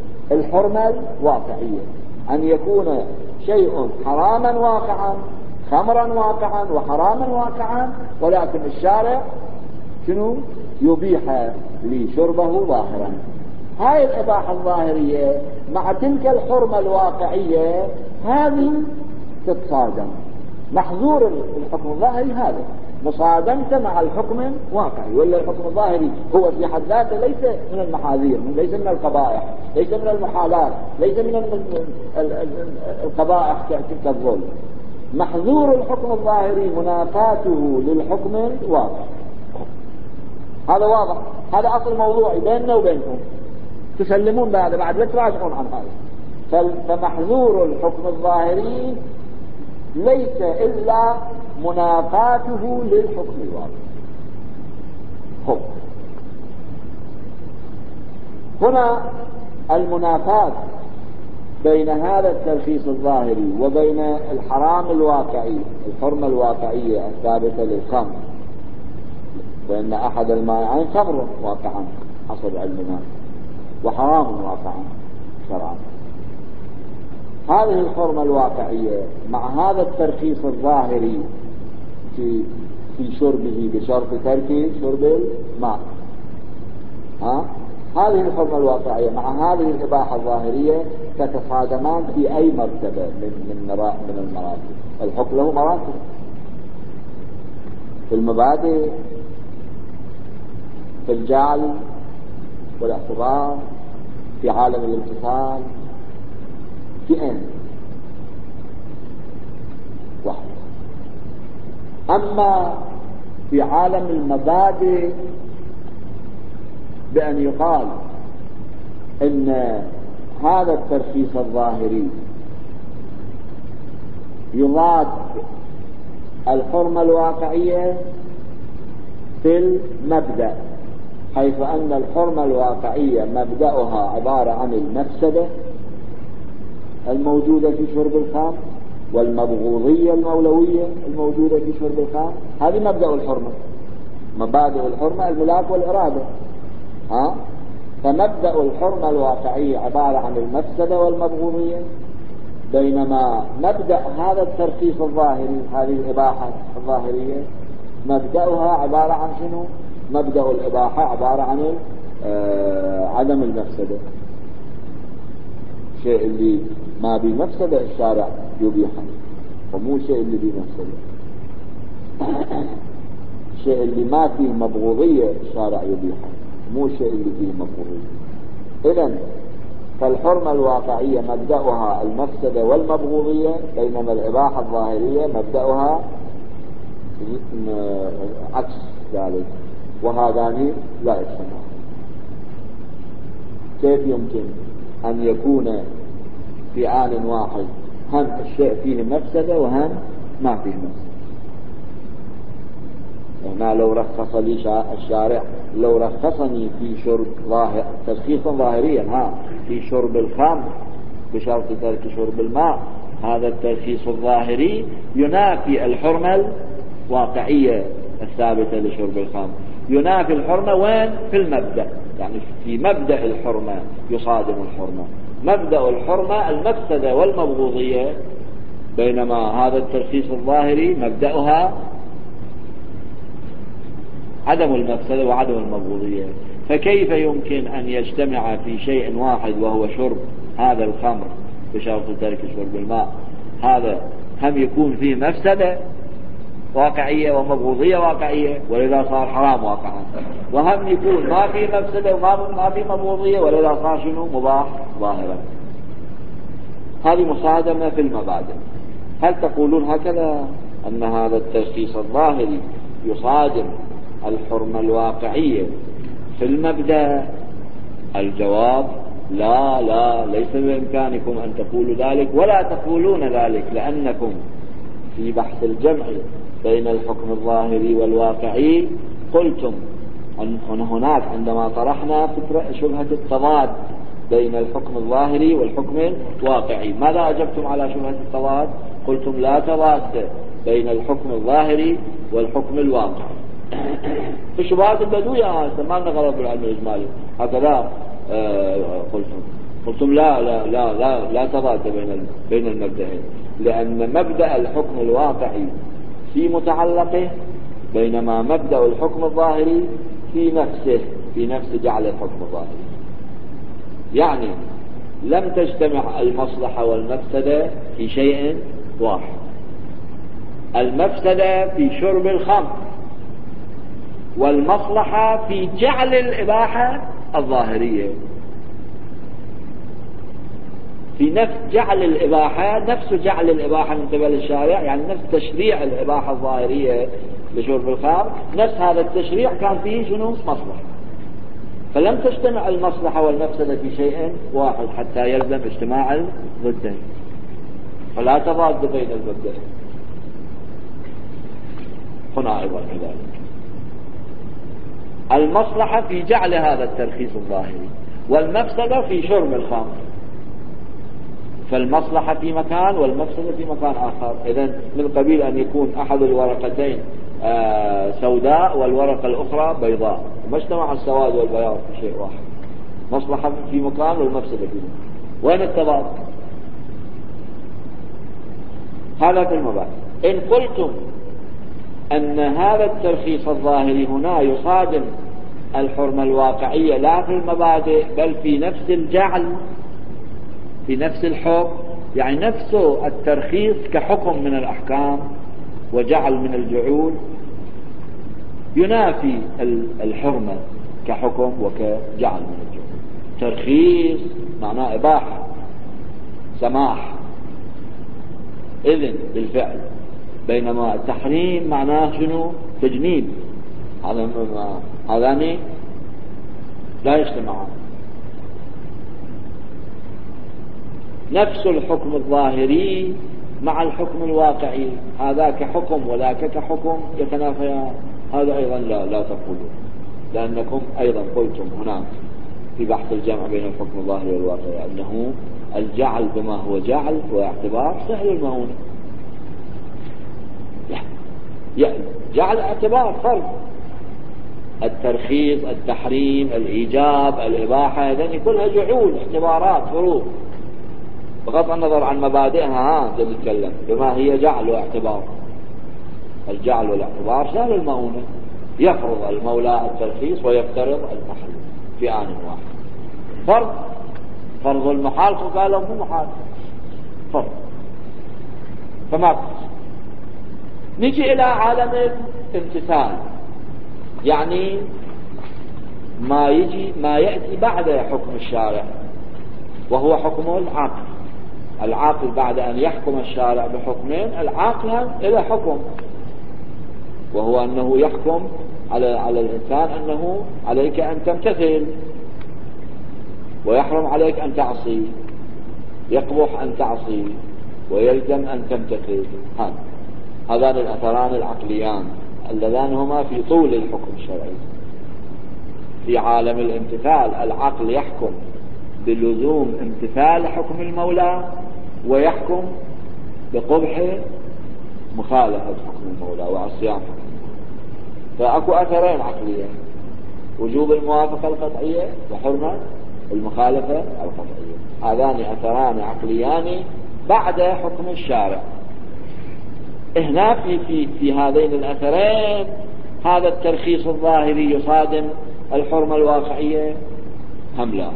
للحرمة الواقعية، أن يكون شيء حراما واقعا خمرا واقعا وحراما واقعا، ولكن الشارع شنو يبيح لشربه ظاهرا. هاي الإباحة الظاهرية مع تلك الحرمة الواقعية هذه تتصادم. محظور الحكم الظاهري هذا مصادمته مع الحكم الواقعي، ولا الحكم الظاهري هو في حد ذاته ليس من المحاذير، ليس من القبائح، ليس من المحالات، ليس من القبائح كالظلم. محظور الحكم الظاهري منافاته للحكم الواقعي. هذا واضح، هذا أصل موضوعي بيننا وبينكم، تسلمون بعد لا تراجعون عن هذا. فمحظور الحكم الظاهري ليس إلا منافاته للحكم الواقعي. هنا المنافاة بين هذا الترخيص الظاهري وبين الحرام الواقعي، الحرمة الواقعية الثابتة للخمر، بأن أحد المائعين خمر واقعا حسب علمنا وحرام واقعا شرعا. هذه الحرمة الواقعية مع هذا الترخيص الظاهري في شربه بشرط ترك شرب الماء، هذه الحرمة الواقعية مع هذه الإباحة الظاهرية تتصادمان في أي مرتبة من المراتب. الحكم له مراتب في المبادئ، في الجعل والاعتبار، في عالم الامتثال، في أين واحد. أما في عالم المبادئ بأن يقال إن هذا الترخيص الظاهري يضاد الحرمة الواقعية في المبدأ، حيث أن الحرمة الواقعية مبدأها عبارة عن المفسدة الموجودة في شرب الخمر والمبغوضية المولوية الموجودة في شرب الخمر. هذه مبدأ الحرمة، مبادئ الحرمة الملاك والإرادة. فمبدأ الحرمة الواقعية عبارة عن المفسدة والمبغوضية، بينما مبدأ هذا الترخيص الظاهري، هذه الإباحة الظاهرية، مبدأها عبارة عن شنو؟ مبدأ الإباحة عبارة عن عدم المفسدة. الشيء اللي ما بمفسدة الشارع يبيحه، ومو الشيء اللي بمفسدة. الشيء اللي ما فيه مبغوضية الشارع يبيحه، مو الشيء اللي فيه مبغوضية. إذن فالحرمة الواقعية مبدأها المفسدة والمبغوضية، بينما الإباحة الظاهرية مبدأها عكس ذلك، وهذان لا يجتمعان. كيف يمكن أن يكون في آن واحد هم الشيء فيه مفسدة وهم ما فيه مفسدة؟ هنا لو رخص لي الشارع، لو رخصني في شرب ترخيصا ظاهريا في شرب الخمر بشرط ترك شرب الماء، هذا الترخيص الظاهري ينافي الحرمة الواقعية الثابتة لشرب الخمر، ينافي الحرمة وين؟ في المبدأ، يعني في مبدأ الحرمة يصادم الحرمة. مبدأ الحرمة المفسدة والمبغوضية، بينما هذا الترخيص الظاهري مبدأها عدم المفسدة وعدم المبغوضية. فكيف يمكن أن يجتمع في شيء واحد وهو شرب هذا الخمر بشرط ترك شرب الماء؟ هذا هم يكون فيه مفسدة واقعية ومبغوضية واقعية ولذا صار حرام واقعا، وهم يكون ما فيه مفسدة وما فيه مبغوضية ولذا صار شنو؟ مباح ظاهرا. هذه مصادمة في المبادئ. هل تقولون هكذا أن هذا الترخيص الظاهري يصادم الحرمة الواقعية في المبدأ؟ الجواب لا، ليس بإمكانكم أن تقولوا ذلك، ولا تقولون ذلك لأنكم في بحث الجمع بين الحكم الظاهري والواقعي قلتم أن هناك عندما طرحنا شبهة التضاد بين الحكم الظاهري والحكم الواقعي، ماذا أجبتم على شبهة التضاد؟ قلتم لا تضاد بين الحكم الظاهري والحكم الواقعي. الشبهات البدوية ما لنا غرض بالعلم الإجمالي، هكذا قلتم لا تضاد بين المبدئين. لأن مبدأ الحكم الواقعي في متعلقه، بينما مبدأ الحكم الظاهري في نفس جعل الحكم الظاهري. يعني لم تجتمع المصلحة والمفسدة في شيء واحد. المفسدة في شرب الخمر، والمصلحة في جعل الإباحة الظاهرية. في نفس جعل الإباحة، نفس جعل الإباحة من قبل الشارع، يعني نفس تشريع الإباحة الظاهرية لشرب الخمر، نفس هذا التشريع كان فيه شنو؟ مصلحة. فلم تجتمع المصلحة والمفسدة في شيء واحد حتى يلزم اجتماع الضدين، فلا تضاد بين الضدين. هنا أيضا كذلك المصلحة في جعل هذا الترخيص الظاهري، والمفسدة في شرب الخمر، فالمصلحة في مكان والمفسدة في مكان آخر. إذن من قبيل أن يكون أحد الورقتين سوداء والورقة الأخرى بيضاء، وما اجتمع السواد والبياض في شيء واحد، مصلحة في مكان والمفسدة في مكان. وين التضاد؟ هذا في المبادئ. إن قلتم أن هذا الترخيص الظاهري هنا يصادم الحرمة الواقعية لا في المبادئ بل في نفس الجعل، في نفس الحكم، يعني نفسه الترخيص كحكم من الأحكام وجعل من الجعول ينافي الحرمة كحكم وكجعل من الجعول. ترخيص معناه إباحة، سماح، إذن بالفعل، بينما التحريم معناه شنو؟ تجنيب. هذان لا يجتمعان. نفس الحكم الظاهري مع الحكم الواقعي، هذا كحكم وذاك كحكم يتنافيان. هذا أيضا لا تقولون، لأنكم أيضا قلتم هنا في بحث الجمع بين الحكم الظاهري والواقعي أنه الجعل بما هو جعل واعتبار سهل المؤونة. جعل اعتبار فرض، الترخيص، التحريم، الإيجاب، الإباحة، هذه كلها جعول، اعتبارات، فروض، بغض النظر عن مبادئها. نتكلم بما هي جعل واعتبار. الجعل والاعتبار سهل المؤونة، يفرض المولى الترخيص ويفترض التحريم في آن واحد. فرض المحال قالوا مو محال، فرض. فما نجي إلى عالم الامتثال، يعني ما يأتي بعد حكم الشارع، وهو حكم العاقل. العاقل بعد أن يحكم الشارع بحكمين، العاقل إلى حكم، وهو أنه يحكم على الإنسان أنه عليك أن تمتثل، ويحرم عليك أن تعصي، يقبح أن تعصي، ويلزم أن تمتثل. هذان الأثران العقليان اللذان هما في طول الحكم الشرعي. في عالم الامتثال العقل يحكم بلزوم امتثال حكم المولى، ويحكم بقبح مخالفة حكم المولى وعصيان حكم المولى. فأكو أثرين عقليين: وجوب الموافقة القطعية وحرمة المخالفة القطعية. هذان أثران عقليان بعد حكم الشارع. هنا في هذين الأثرين هذا الترخيص الظاهري يصادم الحرمة الواقعية هم لا،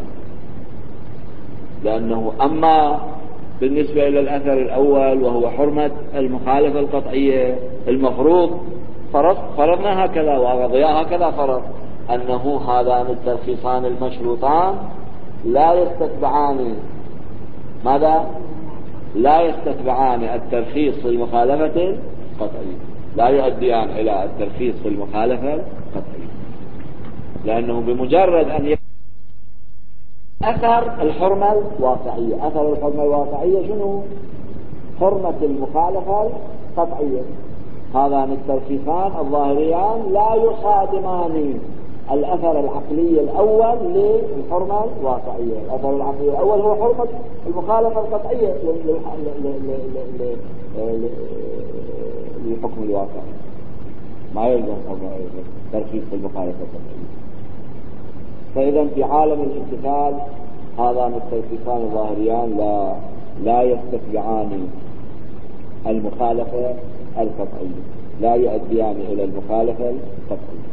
لأنه أما بالنسبة إلى الأثر الأول وهو حرمة المخالفة القطعية، المفروض فرضنا هكذا، وأغضياء هكذا فرض أنه هذان الترخيصان المشروطان لا يستتبعان ماذا؟ لا يستتبعان الترخيص في المخالفة القطعية، لا يؤديان إلى الترخيص في المخالفة القطعية، لأنه بمجرد أن أثر الحرمة الواقعية. أثر الحرمة الواقعية شنو؟ حرمة المخالفة القطعية. هذان الترخيصان الظاهريان لا يصادمان الأثر العقلي الأول للحرمة الواقعية. الأثر العقلي الأول هو حرمة المخالفة القطعية للحكم الواقعي، ما يلزم ترخيص المخالفة القطعية. فإذا في عالم الامتثال هذان الترخيصان الظاهريان لا يستتبعان المخالفة القطعية، لا يؤديان إلى المخالفة القطعية.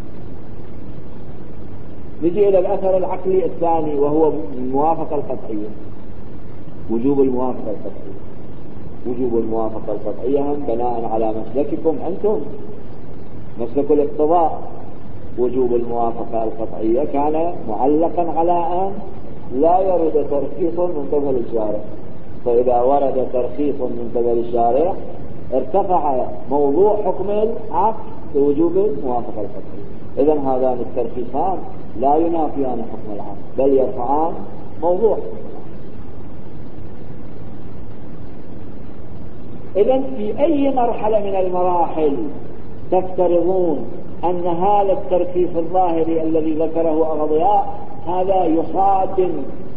نجي إلى الأثر العقلي الثاني وهو الموافقة القطعية. وجوب الموافقة القطعية، وجوب الموافقة القطعية هم بناء على مسلككم أنتم، مسلك الاقتضاء. وجوب الموافقة القطعية كان معلقا على أن لا يرد ترخيص من قبل الشارع، فإذا ورد ترخيص من قبل الشارع ارتفع موضوع حكم العقد بوجوب الموافقة القطعية. إذن هذان الترخيصان لا ينافيان حكم العقد بل يرفعان موضوع. إذن في أي مرحلة من المراحل تفترضون أن هذا الترخيص الظاهري الذي ذكره أغضياء هذا يصادم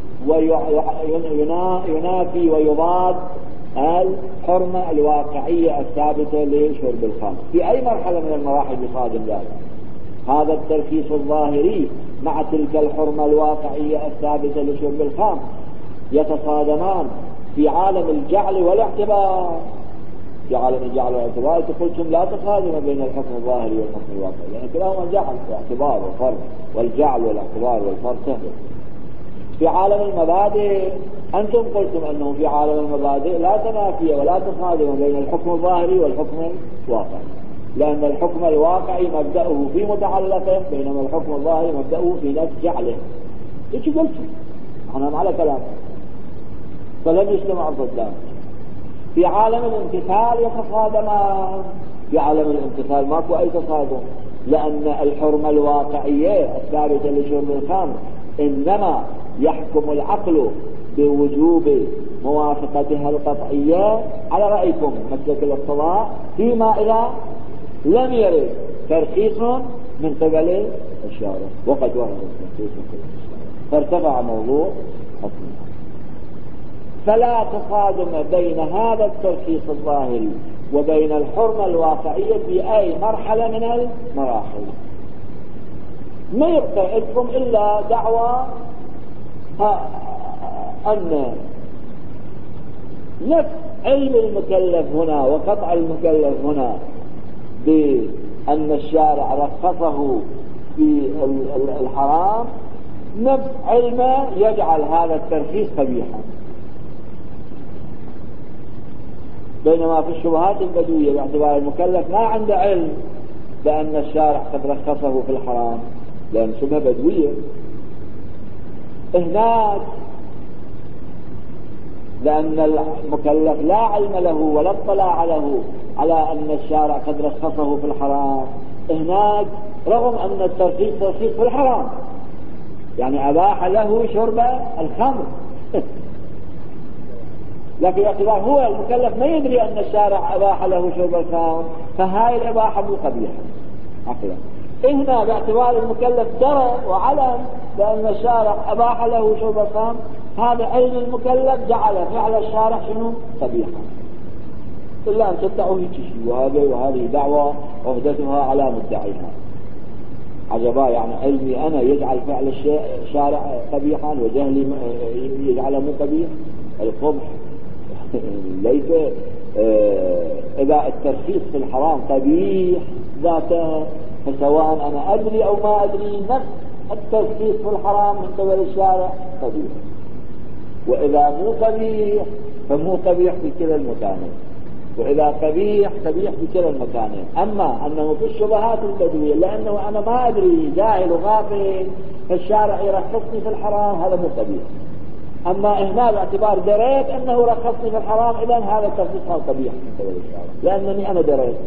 وينافي ويضاد الحرمة الواقعية الثابتة لشرب الخمر؟ في أي مرحلة من المراحل يصادم ذلك؟ هذا الترخيص الظاهري مع تلك الحرمة الواقعية الثابتة لشرب الخمر يتصادمان في عالم الجعل والاعتبار. في عالم الجعل والاعتبار قلتم لا تصادم بين الحكم الظاهري والحكم الواقعي، لأن كلاهما جعل واعتبار وفرق، والجعل والاعتبار والفرق سهل. في عالم المبادئ أنتم قلتم أنه في عالم المبادئ لا تنافي ولا تصادم بين الحكم الظاهري والحكم الواقعي، لأن الحكم الواقعي مبدأه في متعلقه بينما الحكم الظاهري مبدأه في نفس جعله. إيش قلتم؟ أنا على كلام فلم يجتمع ضدان. في عالم الامتثال يتصادمان. في عالم الامتثال ماكو أي تصادم، لأن الحرمة الواقعية الثابتة لشرب الخمر إنما يحكم العقل بوجوب موافقتها القطعية على رأيكم مسلك الاقتضاء فيما إذا لم يرد ترخيص من قبل الشارع، وقد ورد الترخيص من قبل الشارع فارتفع موضوع حكم. فلا تصادم بين هذا الترخيص الظاهري وبين الحرمة الواقعية في أي مرحلة من المراحل. ما يبقى لكم إلا دعوة أن نفس علم المكلف هنا وقطع المكلف هنا بأن الشارع رخصه في الحرام نفس علمه يجعل هذا الترخيص قبيحا، بينما في الشبهات البدوية باعتبار المكلف ما عنده علم بأن الشارع قد رخصه في الحرام لأن شبهة بدوية. هناك لأن المكلف لا علم له ولا اطلاع له على أن الشارع قد رخصه في الحرام، هناك رغم أن الترخيص ترخيص في الحرام يعني أباح له شرب الخمر لكن باعتبار هو المكلف ما يدري أن الشارع أباح له شرب الخمر فهاي الإباحة مو قبيحة عقلا. هنا باعتبار المكلف درى وعلم بأن الشارع أباح له شرب الخمر، هذا علم المكلف جعل فعل الشارع شنو قبيحا. إلا أن تدعوا هيك شيء وهذه دعوة عهدتها على مدعيها. عجبا يعني علمي أنا يجعل فعل الشارع قبيحا وجهلي يجعله مو قبيح. القبح ليس إذا الترخيص في الحرام قبيح ذاته فسواء أنا أدري أو ما أدري نفس الترخيص في الحرام من قبل الشارع قبيح، وإذا مو قبيح فمو قبيح في كلا المكانين، وإذا قبيح قبيح في كلا المكانين. أما أنه في الشبهات البدوية لأنه أنا ما أدري جاهل وغافل فالشارع يرخصني في الحرام هذا مو قبيح. أما هنا باعتبار دريت أنه رخصني في الحرام إذن هذا الترخيص قبيح من قبل الشارع لأنني أنا دريت.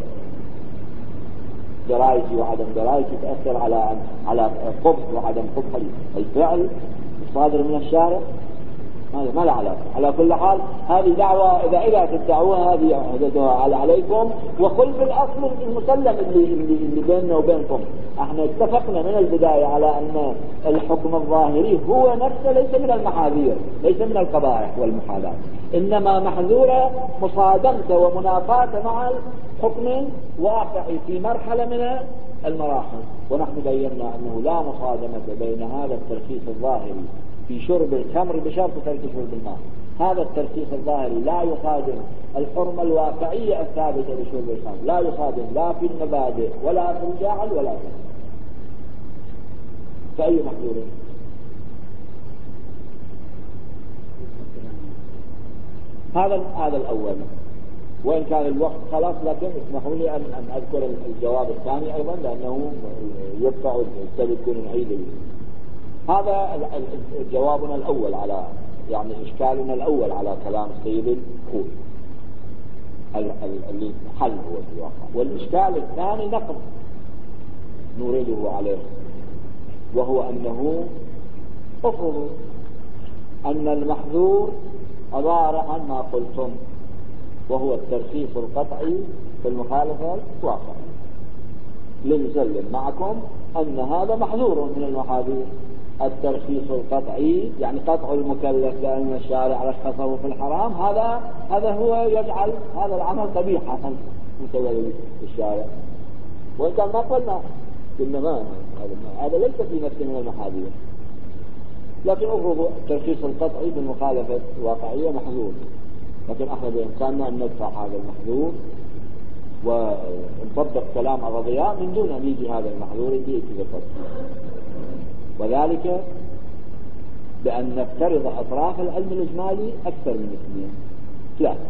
درايتي وعدم درايتي تأثر على قبح وعدم قبح الفعل الصادر من الشارع، هذا ما له علاقة. على كل حال هذه دعوة إذا تدعوها هذه عهدتها عليكم. وكل في الأصل المسلم اللي بيننا وبينكم احنا اتفقنا من البداية على أن الحكم الظاهري هو نفسه ليس من المحاذير، ليس من القبائح والمحاذات، إنما محذورة مصادمته ومنافاته مع الحكم الواقعي في مرحلة من المراحل. ونحن بينا أنه لا مصادمة بين هذا الترخيص الظاهري في شرب الخمر بشرط ترك شرب الماء، هذا الترخيص الظاهري لا يخادم الحرمة الواقعية الثابتة لشرب الخمر، لا يخادم لا في المبادئ ولا في الجاعل ولا في فأي محظور؟ هذا الأول. وإن كان الوقت خلاص، لكن اسمحوا لي أن أذكر الجواب الثاني أيضا، لأنه يبقى يكون نعيد. هذا جوابنا الأول على، يعني إشكالنا الأول على كلام السيد الخوي اللي حل هو في الواقع. والإشكال الثاني نقد نريده عليه، وهو أنه افرضوا أن المحظور عبارة عن ما قلتم، وهو الترخيص القطعي في المخالفة الواقعية. لنسلم معكم أن هذا محظور من المحاذير. الترخيص القطعي يعني قطع المكلف لأن الشارع رخصه في الحرام، هذا هو يجعل هذا العمل قبيحا متولي الشارع. وإن كان ما قلنا إنما هذا ليس في نفسه من المحاذير، لكن أفرض الترخيص القطعي بالمخالفة الواقعية محظور، لكن احنا بإمكاننا أن ندفع هذا المحظور ونطبق كلام الرضياء من دون أن يجي هذا المحظور يجي يتذكر، وذلك بأن نفترض أطراف العلم الإجمالي أكثر من 2 3.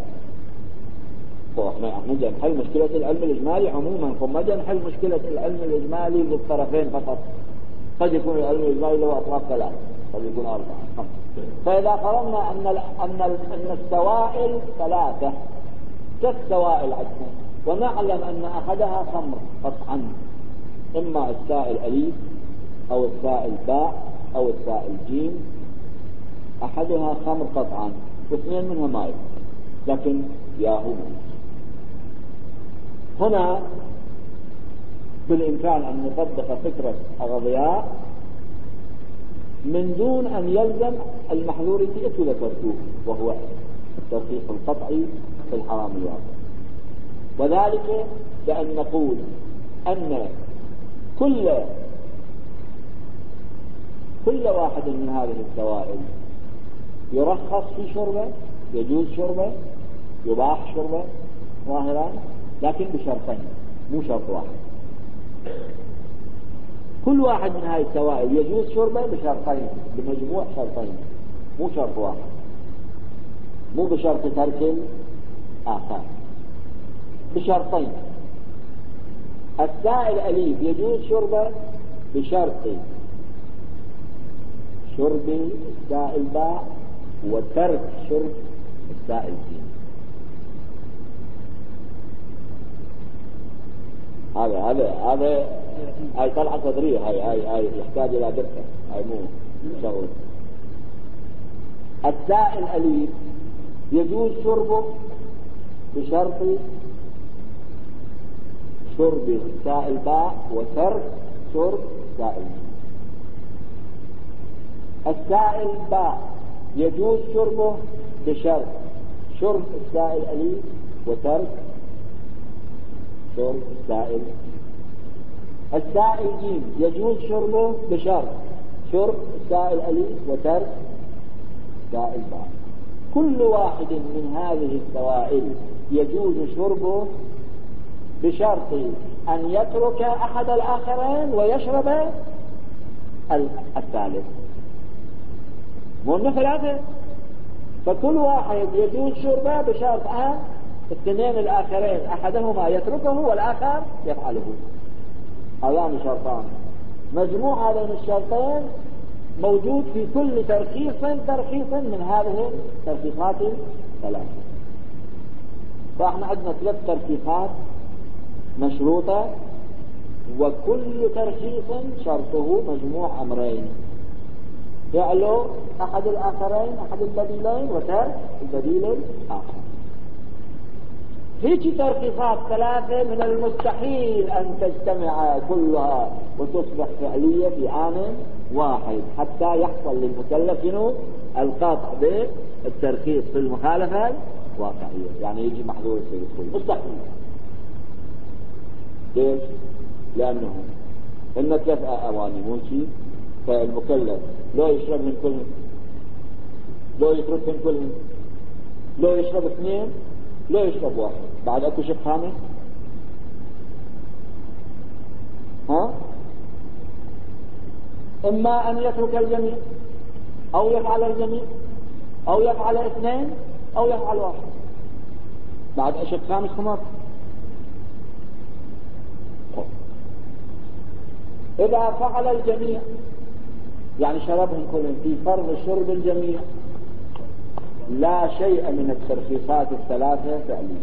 احنا جاي نحل مشكلة العلم الإجمالي عموما، ثم جاي نحل مشكلة العلم الإجمالي للطرفين فقط. قد يكون العلم الإجمالي له أطراف 3، قد يكون 4 5. فإذا قررنا أن السوائل 3 كالسوائل عندنا، ونعلم أن أحدها خمر قطعا، إما السائل أليف أو السائل باء أو السائل جيم، أحدها خمر قطعا واثنين منها ماء، لكن ياهو. هنا بالإمكان أن نطبق فكرة الرضياء من دون أن يلزم المحظور التي ذكرته، وهو الترخيص القطعي في الحرام الواقع. وذلك بأن نقول أن كل واحد من هذه السوائل يرخص في شربه، يجوز شربه، يباح شربه ظاهرا، لكن بشرطين مو شرط واحد. كل واحد من هذه السوائل يجوز شربه بشرطين، بمجموع شرطين، مو شرط واحد، مو بشرط ترك الآخر، بشرطين. السائل أليف يجوز شربه بشرط شرب السائل باء وترك شرب السائل جيم. هذا هاي طلعة صدرية، هاي يحتاج إلى دقة، هاي مو شغل. السائل أليف يجوز شربه بشرط شرب السائل باء وترك شرب السائل جيم. السائل باء يجوز شربه بشرط شرب السائل أليف وترك شرب السائل. السائل جيم يجوز شربه بشرط شرب السائل أليف وترك سائل باء. كل واحد من هذه السوائل يجوز شربه بشرط أن يترك أحد الآخرين ويشرب الثالث، مو 3. فكل واحد يجوز شربه بشرط أن الاثنين الآخرين أحدهما يتركه والآخر يفعله. هذان شرطان، مجموع هذين الشرطين موجود في كل ترخيص من هذه الترخيصات 3. فاحنا عندنا 3 ترخيصات مشروطة، وكل ترخيص شرطه مجموع أمرين: فعل أحد الآخرين أحد البديلين وترك البديل الآخر. هيك ترخيصات 3 من المستحيل أن تجتمع كلها وتصبح فعلية في آن واحد حتى يحصل للمكلف القطع بالترخيص في المخالفة الواقعية، يعني يجي محظور يصير مستحيل. ليش؟ لأنه إن 3 أواني مو شيء، فالمكلف لو يشرب من كلهم لو يترك من كلهم لو يشرب اثنين لو يشرب واحد، بعد اكو شيء خامس؟ ها؟ اما ان يترك الجميع او يفعل الجميع او يفعل اثنين او يفعل واحد، بعد اشياء خامس خمر. اذا فعل الجميع يعني شربهم كلهم في فرض شرب الجميع، لا شيء من الترخيصات الثلاثة فعليا.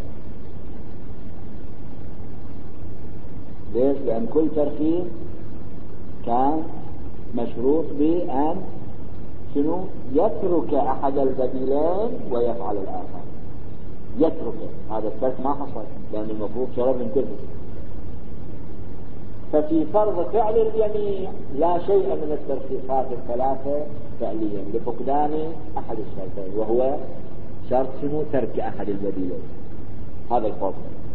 ليش؟ لأن كل ترخيص كان مشروط بأن شنو؟ يترك أحد البديلين ويفعل الآخر. يترك، هذا الترك ما حصل لأن المفروض شربهم كلهم. ففي فرض فعل الجميع لا شيء من الترخيصات الثلاثة فعليا لفقدان أحد الشرطين، وهو شرط شنو؟ ترك أحد البديلين. هذا الفرض.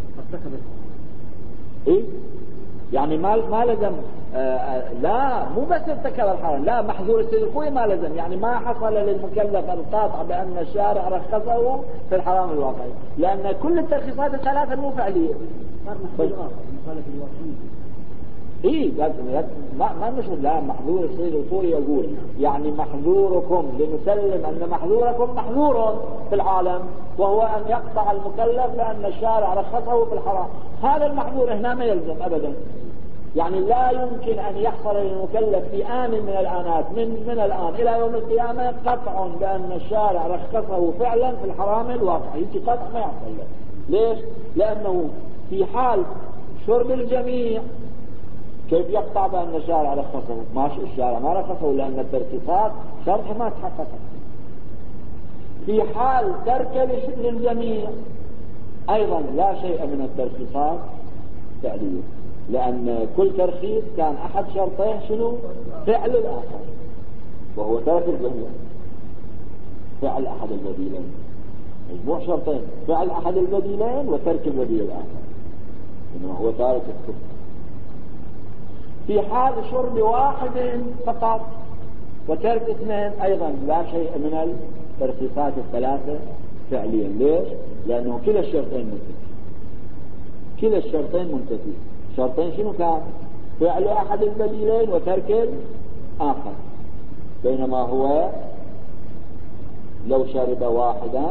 إيه؟ يعني ما لزم لا مو بس ارتكب الحرام، لا محظور السيد الخوي ما لزم، يعني ما حصل للمكلف القاطع بأن الشارع رخصه في الحرام الواقعي، لأن كل الترخيصات الثلاثة مو فعلية. إيه ما نشوف. لا محظور السيد الخوي يقول يعني محظوركم، لنسلم أن محظوركم محظور في العالم، وهو أن يقطع المكلف لأن الشارع رخصه في الحرام. هذا المحظور هنا ما يلزم أبدا، يعني لا يمكن أن يحصل للمكلف في آن من الآنات من الآن إلى يوم القيامة قطع بأن الشارع رخصه فعلا في الحرام الواقعي. يجي قطع ما يحصل له. ليش؟ لأنه في حال شرب الجميع كيف يقطع بأن الشارع رخصه؟ ماشي، الشارع ما رخصه لأن الترخيصات شرط ما تحققت. في حال ترك للجميع أيضا لا شيء من الترخيصات فعلية، لأن كل ترخيص كان أحد شرطيه شنو؟ فعل الآخر، وهو ترك الجميع. فعل أحد البديلين، مجموع شرطين: فعل أحد البديلين وترك البديل الآخر، إنه هو تارك الكفر. في حال شرب واحد فقط وترك اثنين أيضا لا شيء من الترخيصات الثلاثة فعليا. ليش؟ لأنه كلا الشرطين منتفي. كلا الشرطين منتفي. شرطين شنو كان؟ فعل أحد البديلين وترك الآخر. بينما هو لو شرب واحدا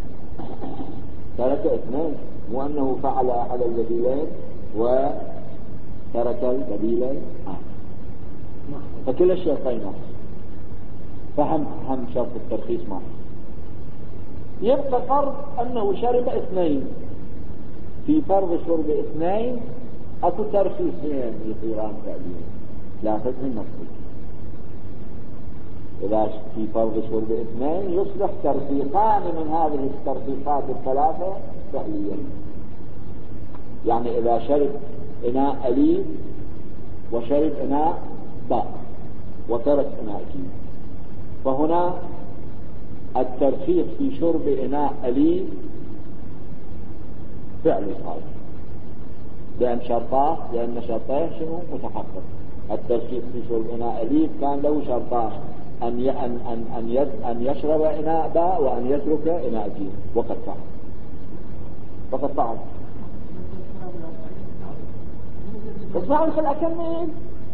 ترك اثنين، مو أنه فعل أحد البديلين وترك البديلين آخر. فكلا الشرطين فهم شرط الترخيص ما يبقى فرض أنه شرب اثنين. في فرض شرب اثنين اكو ترخيصين يصيران فعليا، لا تدري نفسك. إذا في فرض شرب اثنين يصبح ترخيصان من هذه الترخيصات الثلاثة فعليا. يعني إذا شرب إناء أليف وشرب إناء باء وترك إناء جيم، فهنا الترخيص في شرب إناء أليف فعل صالح، لأن شرطاه شنو؟ متحقق. الترخيص في شرب إناء أليف كان له شرطان: أن يشرب إناء باء وأن يترك إناء جيم، وقد فعل. اسمعوا الخلق أكمل.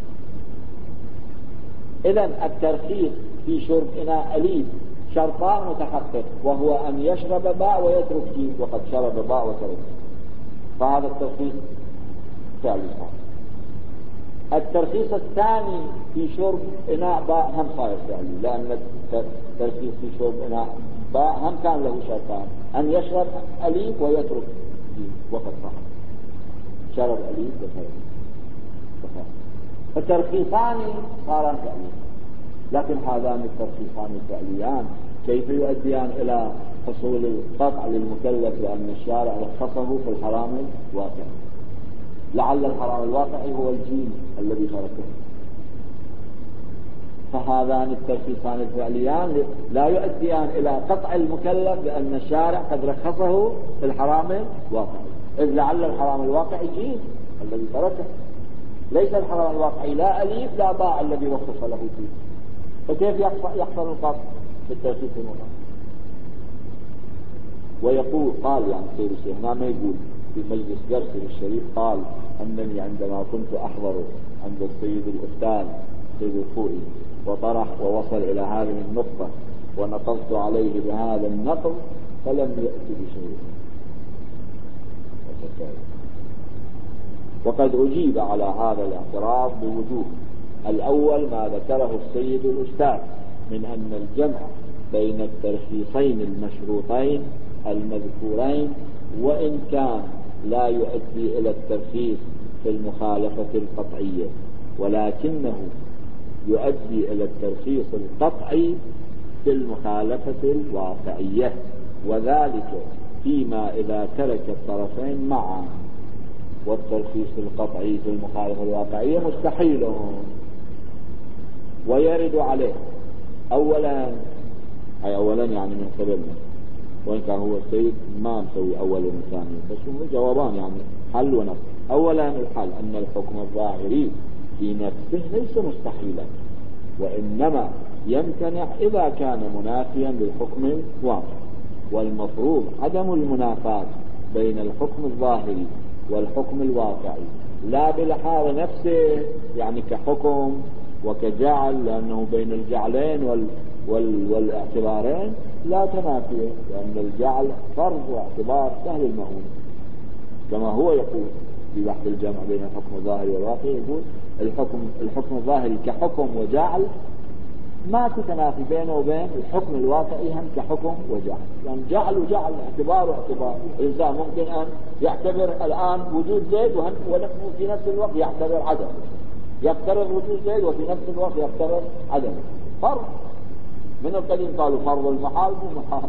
إذن الترخيص في شرب إناء أليف شرطان متحقق، وهو أن يشرب باء ويترك جيم، وقد شرب باء وترك، فهذا الترخيص فعل صالح. الترخيص الثاني في شرب إناء باء هم صاير فعلي، لأن الترخيص في شرب إناء باء هم كان له شرطان: أن يشرب أليف ويترك جيم، وقد صح شرب أليف وترك. فالترخيصان صارا فعليا. لكن هذان الترخيصان الفعليان كيف يؤديان إلى حصول القطع للمكلف لأن الشارع رخصه في الحرام الواقعي؟ لعل الحرام الواقعي هو الجيم الذي تركه. فهذان الترخيصان الفعليان لا يؤديان إلى قطع المكلف لأن الشارع قد رخصه في الحرام الواقعي، إذ لعل الحرام الواقعي جيم الذي تركه، ليس الحرام الواقعي لا أليف لا باء الذي رخص له فيه. فكيف يحصل القطع بالترخيص المطلق؟ ويقول قال يعني سيد الشيخ هنا ما يقول في مجلس درسه الشريف قال أنني عندما كنت أحضر عند السيد الأستاذ سيد الخوئي وطرح ووصل إلى هذه النقطة ونقضت عليه بهذا النقض فلم يأتي بشيء. وقد أجيب على هذا الاعتراض بوجوه. الأول ما ذكره السيد الأستاذ من أن الجمع بين الترخيصين المشروطين المذكورين وإن كان لا يؤدي إلى الترخيص في المخالفة القطعية ولكنه يؤدي إلى الترخيص القطعي في المخالفة الواقعية، وذلك فيما إذا ترك الطرفين معا، والترخيص القطعي في المخالفة الواقعية مستحيل. ويرد عليه أولا يعني من قبلنا، وإن كان هو السيد ما مسوي أولا وثانيا بس هم جوابان يعني حل ونفس. أولا الحل أن الحكم الظاهري في نفسه ليس مستحيلا، وإنما يمتنع إذا كان منافيا للحكم الواقع، والمفروض عدم المنافاة بين الحكم الظاهري والحكم الواقعي لا بلحاظ نفسه يعني كحكم وكجعل، لأنه بين الجعلين والاعتبارين لا تنافي، لأن الجعل فرض واعتبار سهل المؤون، كما هو يقول في بحث الجمع بين الحكم الظاهري والواقعي، يقول الحكم الظاهري كحكم وجعل ما تتنافي بينه وبين الحكم الواقعي هم كحكم وجعل، يعني جعل وجعل اعتبار واعتبار. الإنسان ممكن أن يعتبر الآن وجود زيد وفي نفس الوقت يعتبر عدم، يفترض وجود زيد وفي نفس الوقت يفترض عدم. فرض من القديم قالوا فرض المحال بمحال.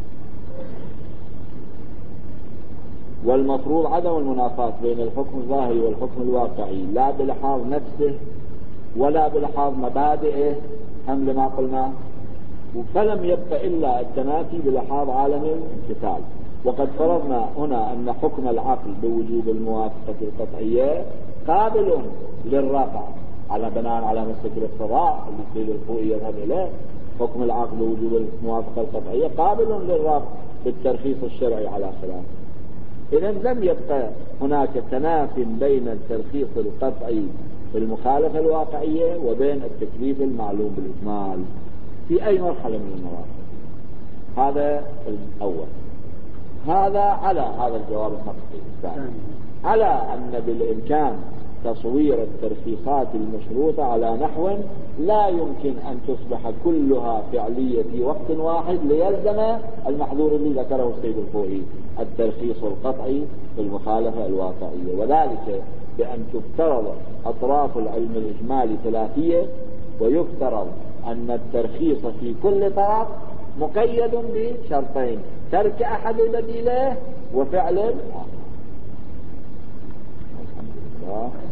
والمفروض عدم المنافاة بين الحكم الظاهري والحكم الواقعي لا بلحاظ نفسه ولا بلحاظ مبادئه هم لما قلنا، فلم يبقى إلا التنافي بلحاظ عالم الامتثال. وقد فرضنا هنا أن حكم العقل بوجوب الموافقة القطعية قابل للرفع على بناء على مسلك الاقتضاء اللي السيد الخوئي يذهب إليه. حكم العقل بوجوب الموافقة القطعية قابل للرفع بالترخيص الشرعي على خلاف. إذن لم يبقى هناك تناف بين الترخيص القطعي في المخالفة الواقعية وبين التكليف المعلوم بالإكمال في أي مرحلة من المراحل. هذا الأول. هذا على هذا الجواب المنطقي. الثاني على أن بالإمكان تصوير الترخيصات المشروطة على نحو لا يمكن أن تصبح كلها فعلية في وقت واحد ليلزم المحظور الذي ذكره السيد الخوئي الترخيص القطعي في المخالفة الواقعية، وذلك بأن تفترض أطراف العلم الإجمالي ثلاثية، ويفترض أن الترخيص في كل طرف مقيد بشرطين: ترك أحد البديلين وفعل الآخر.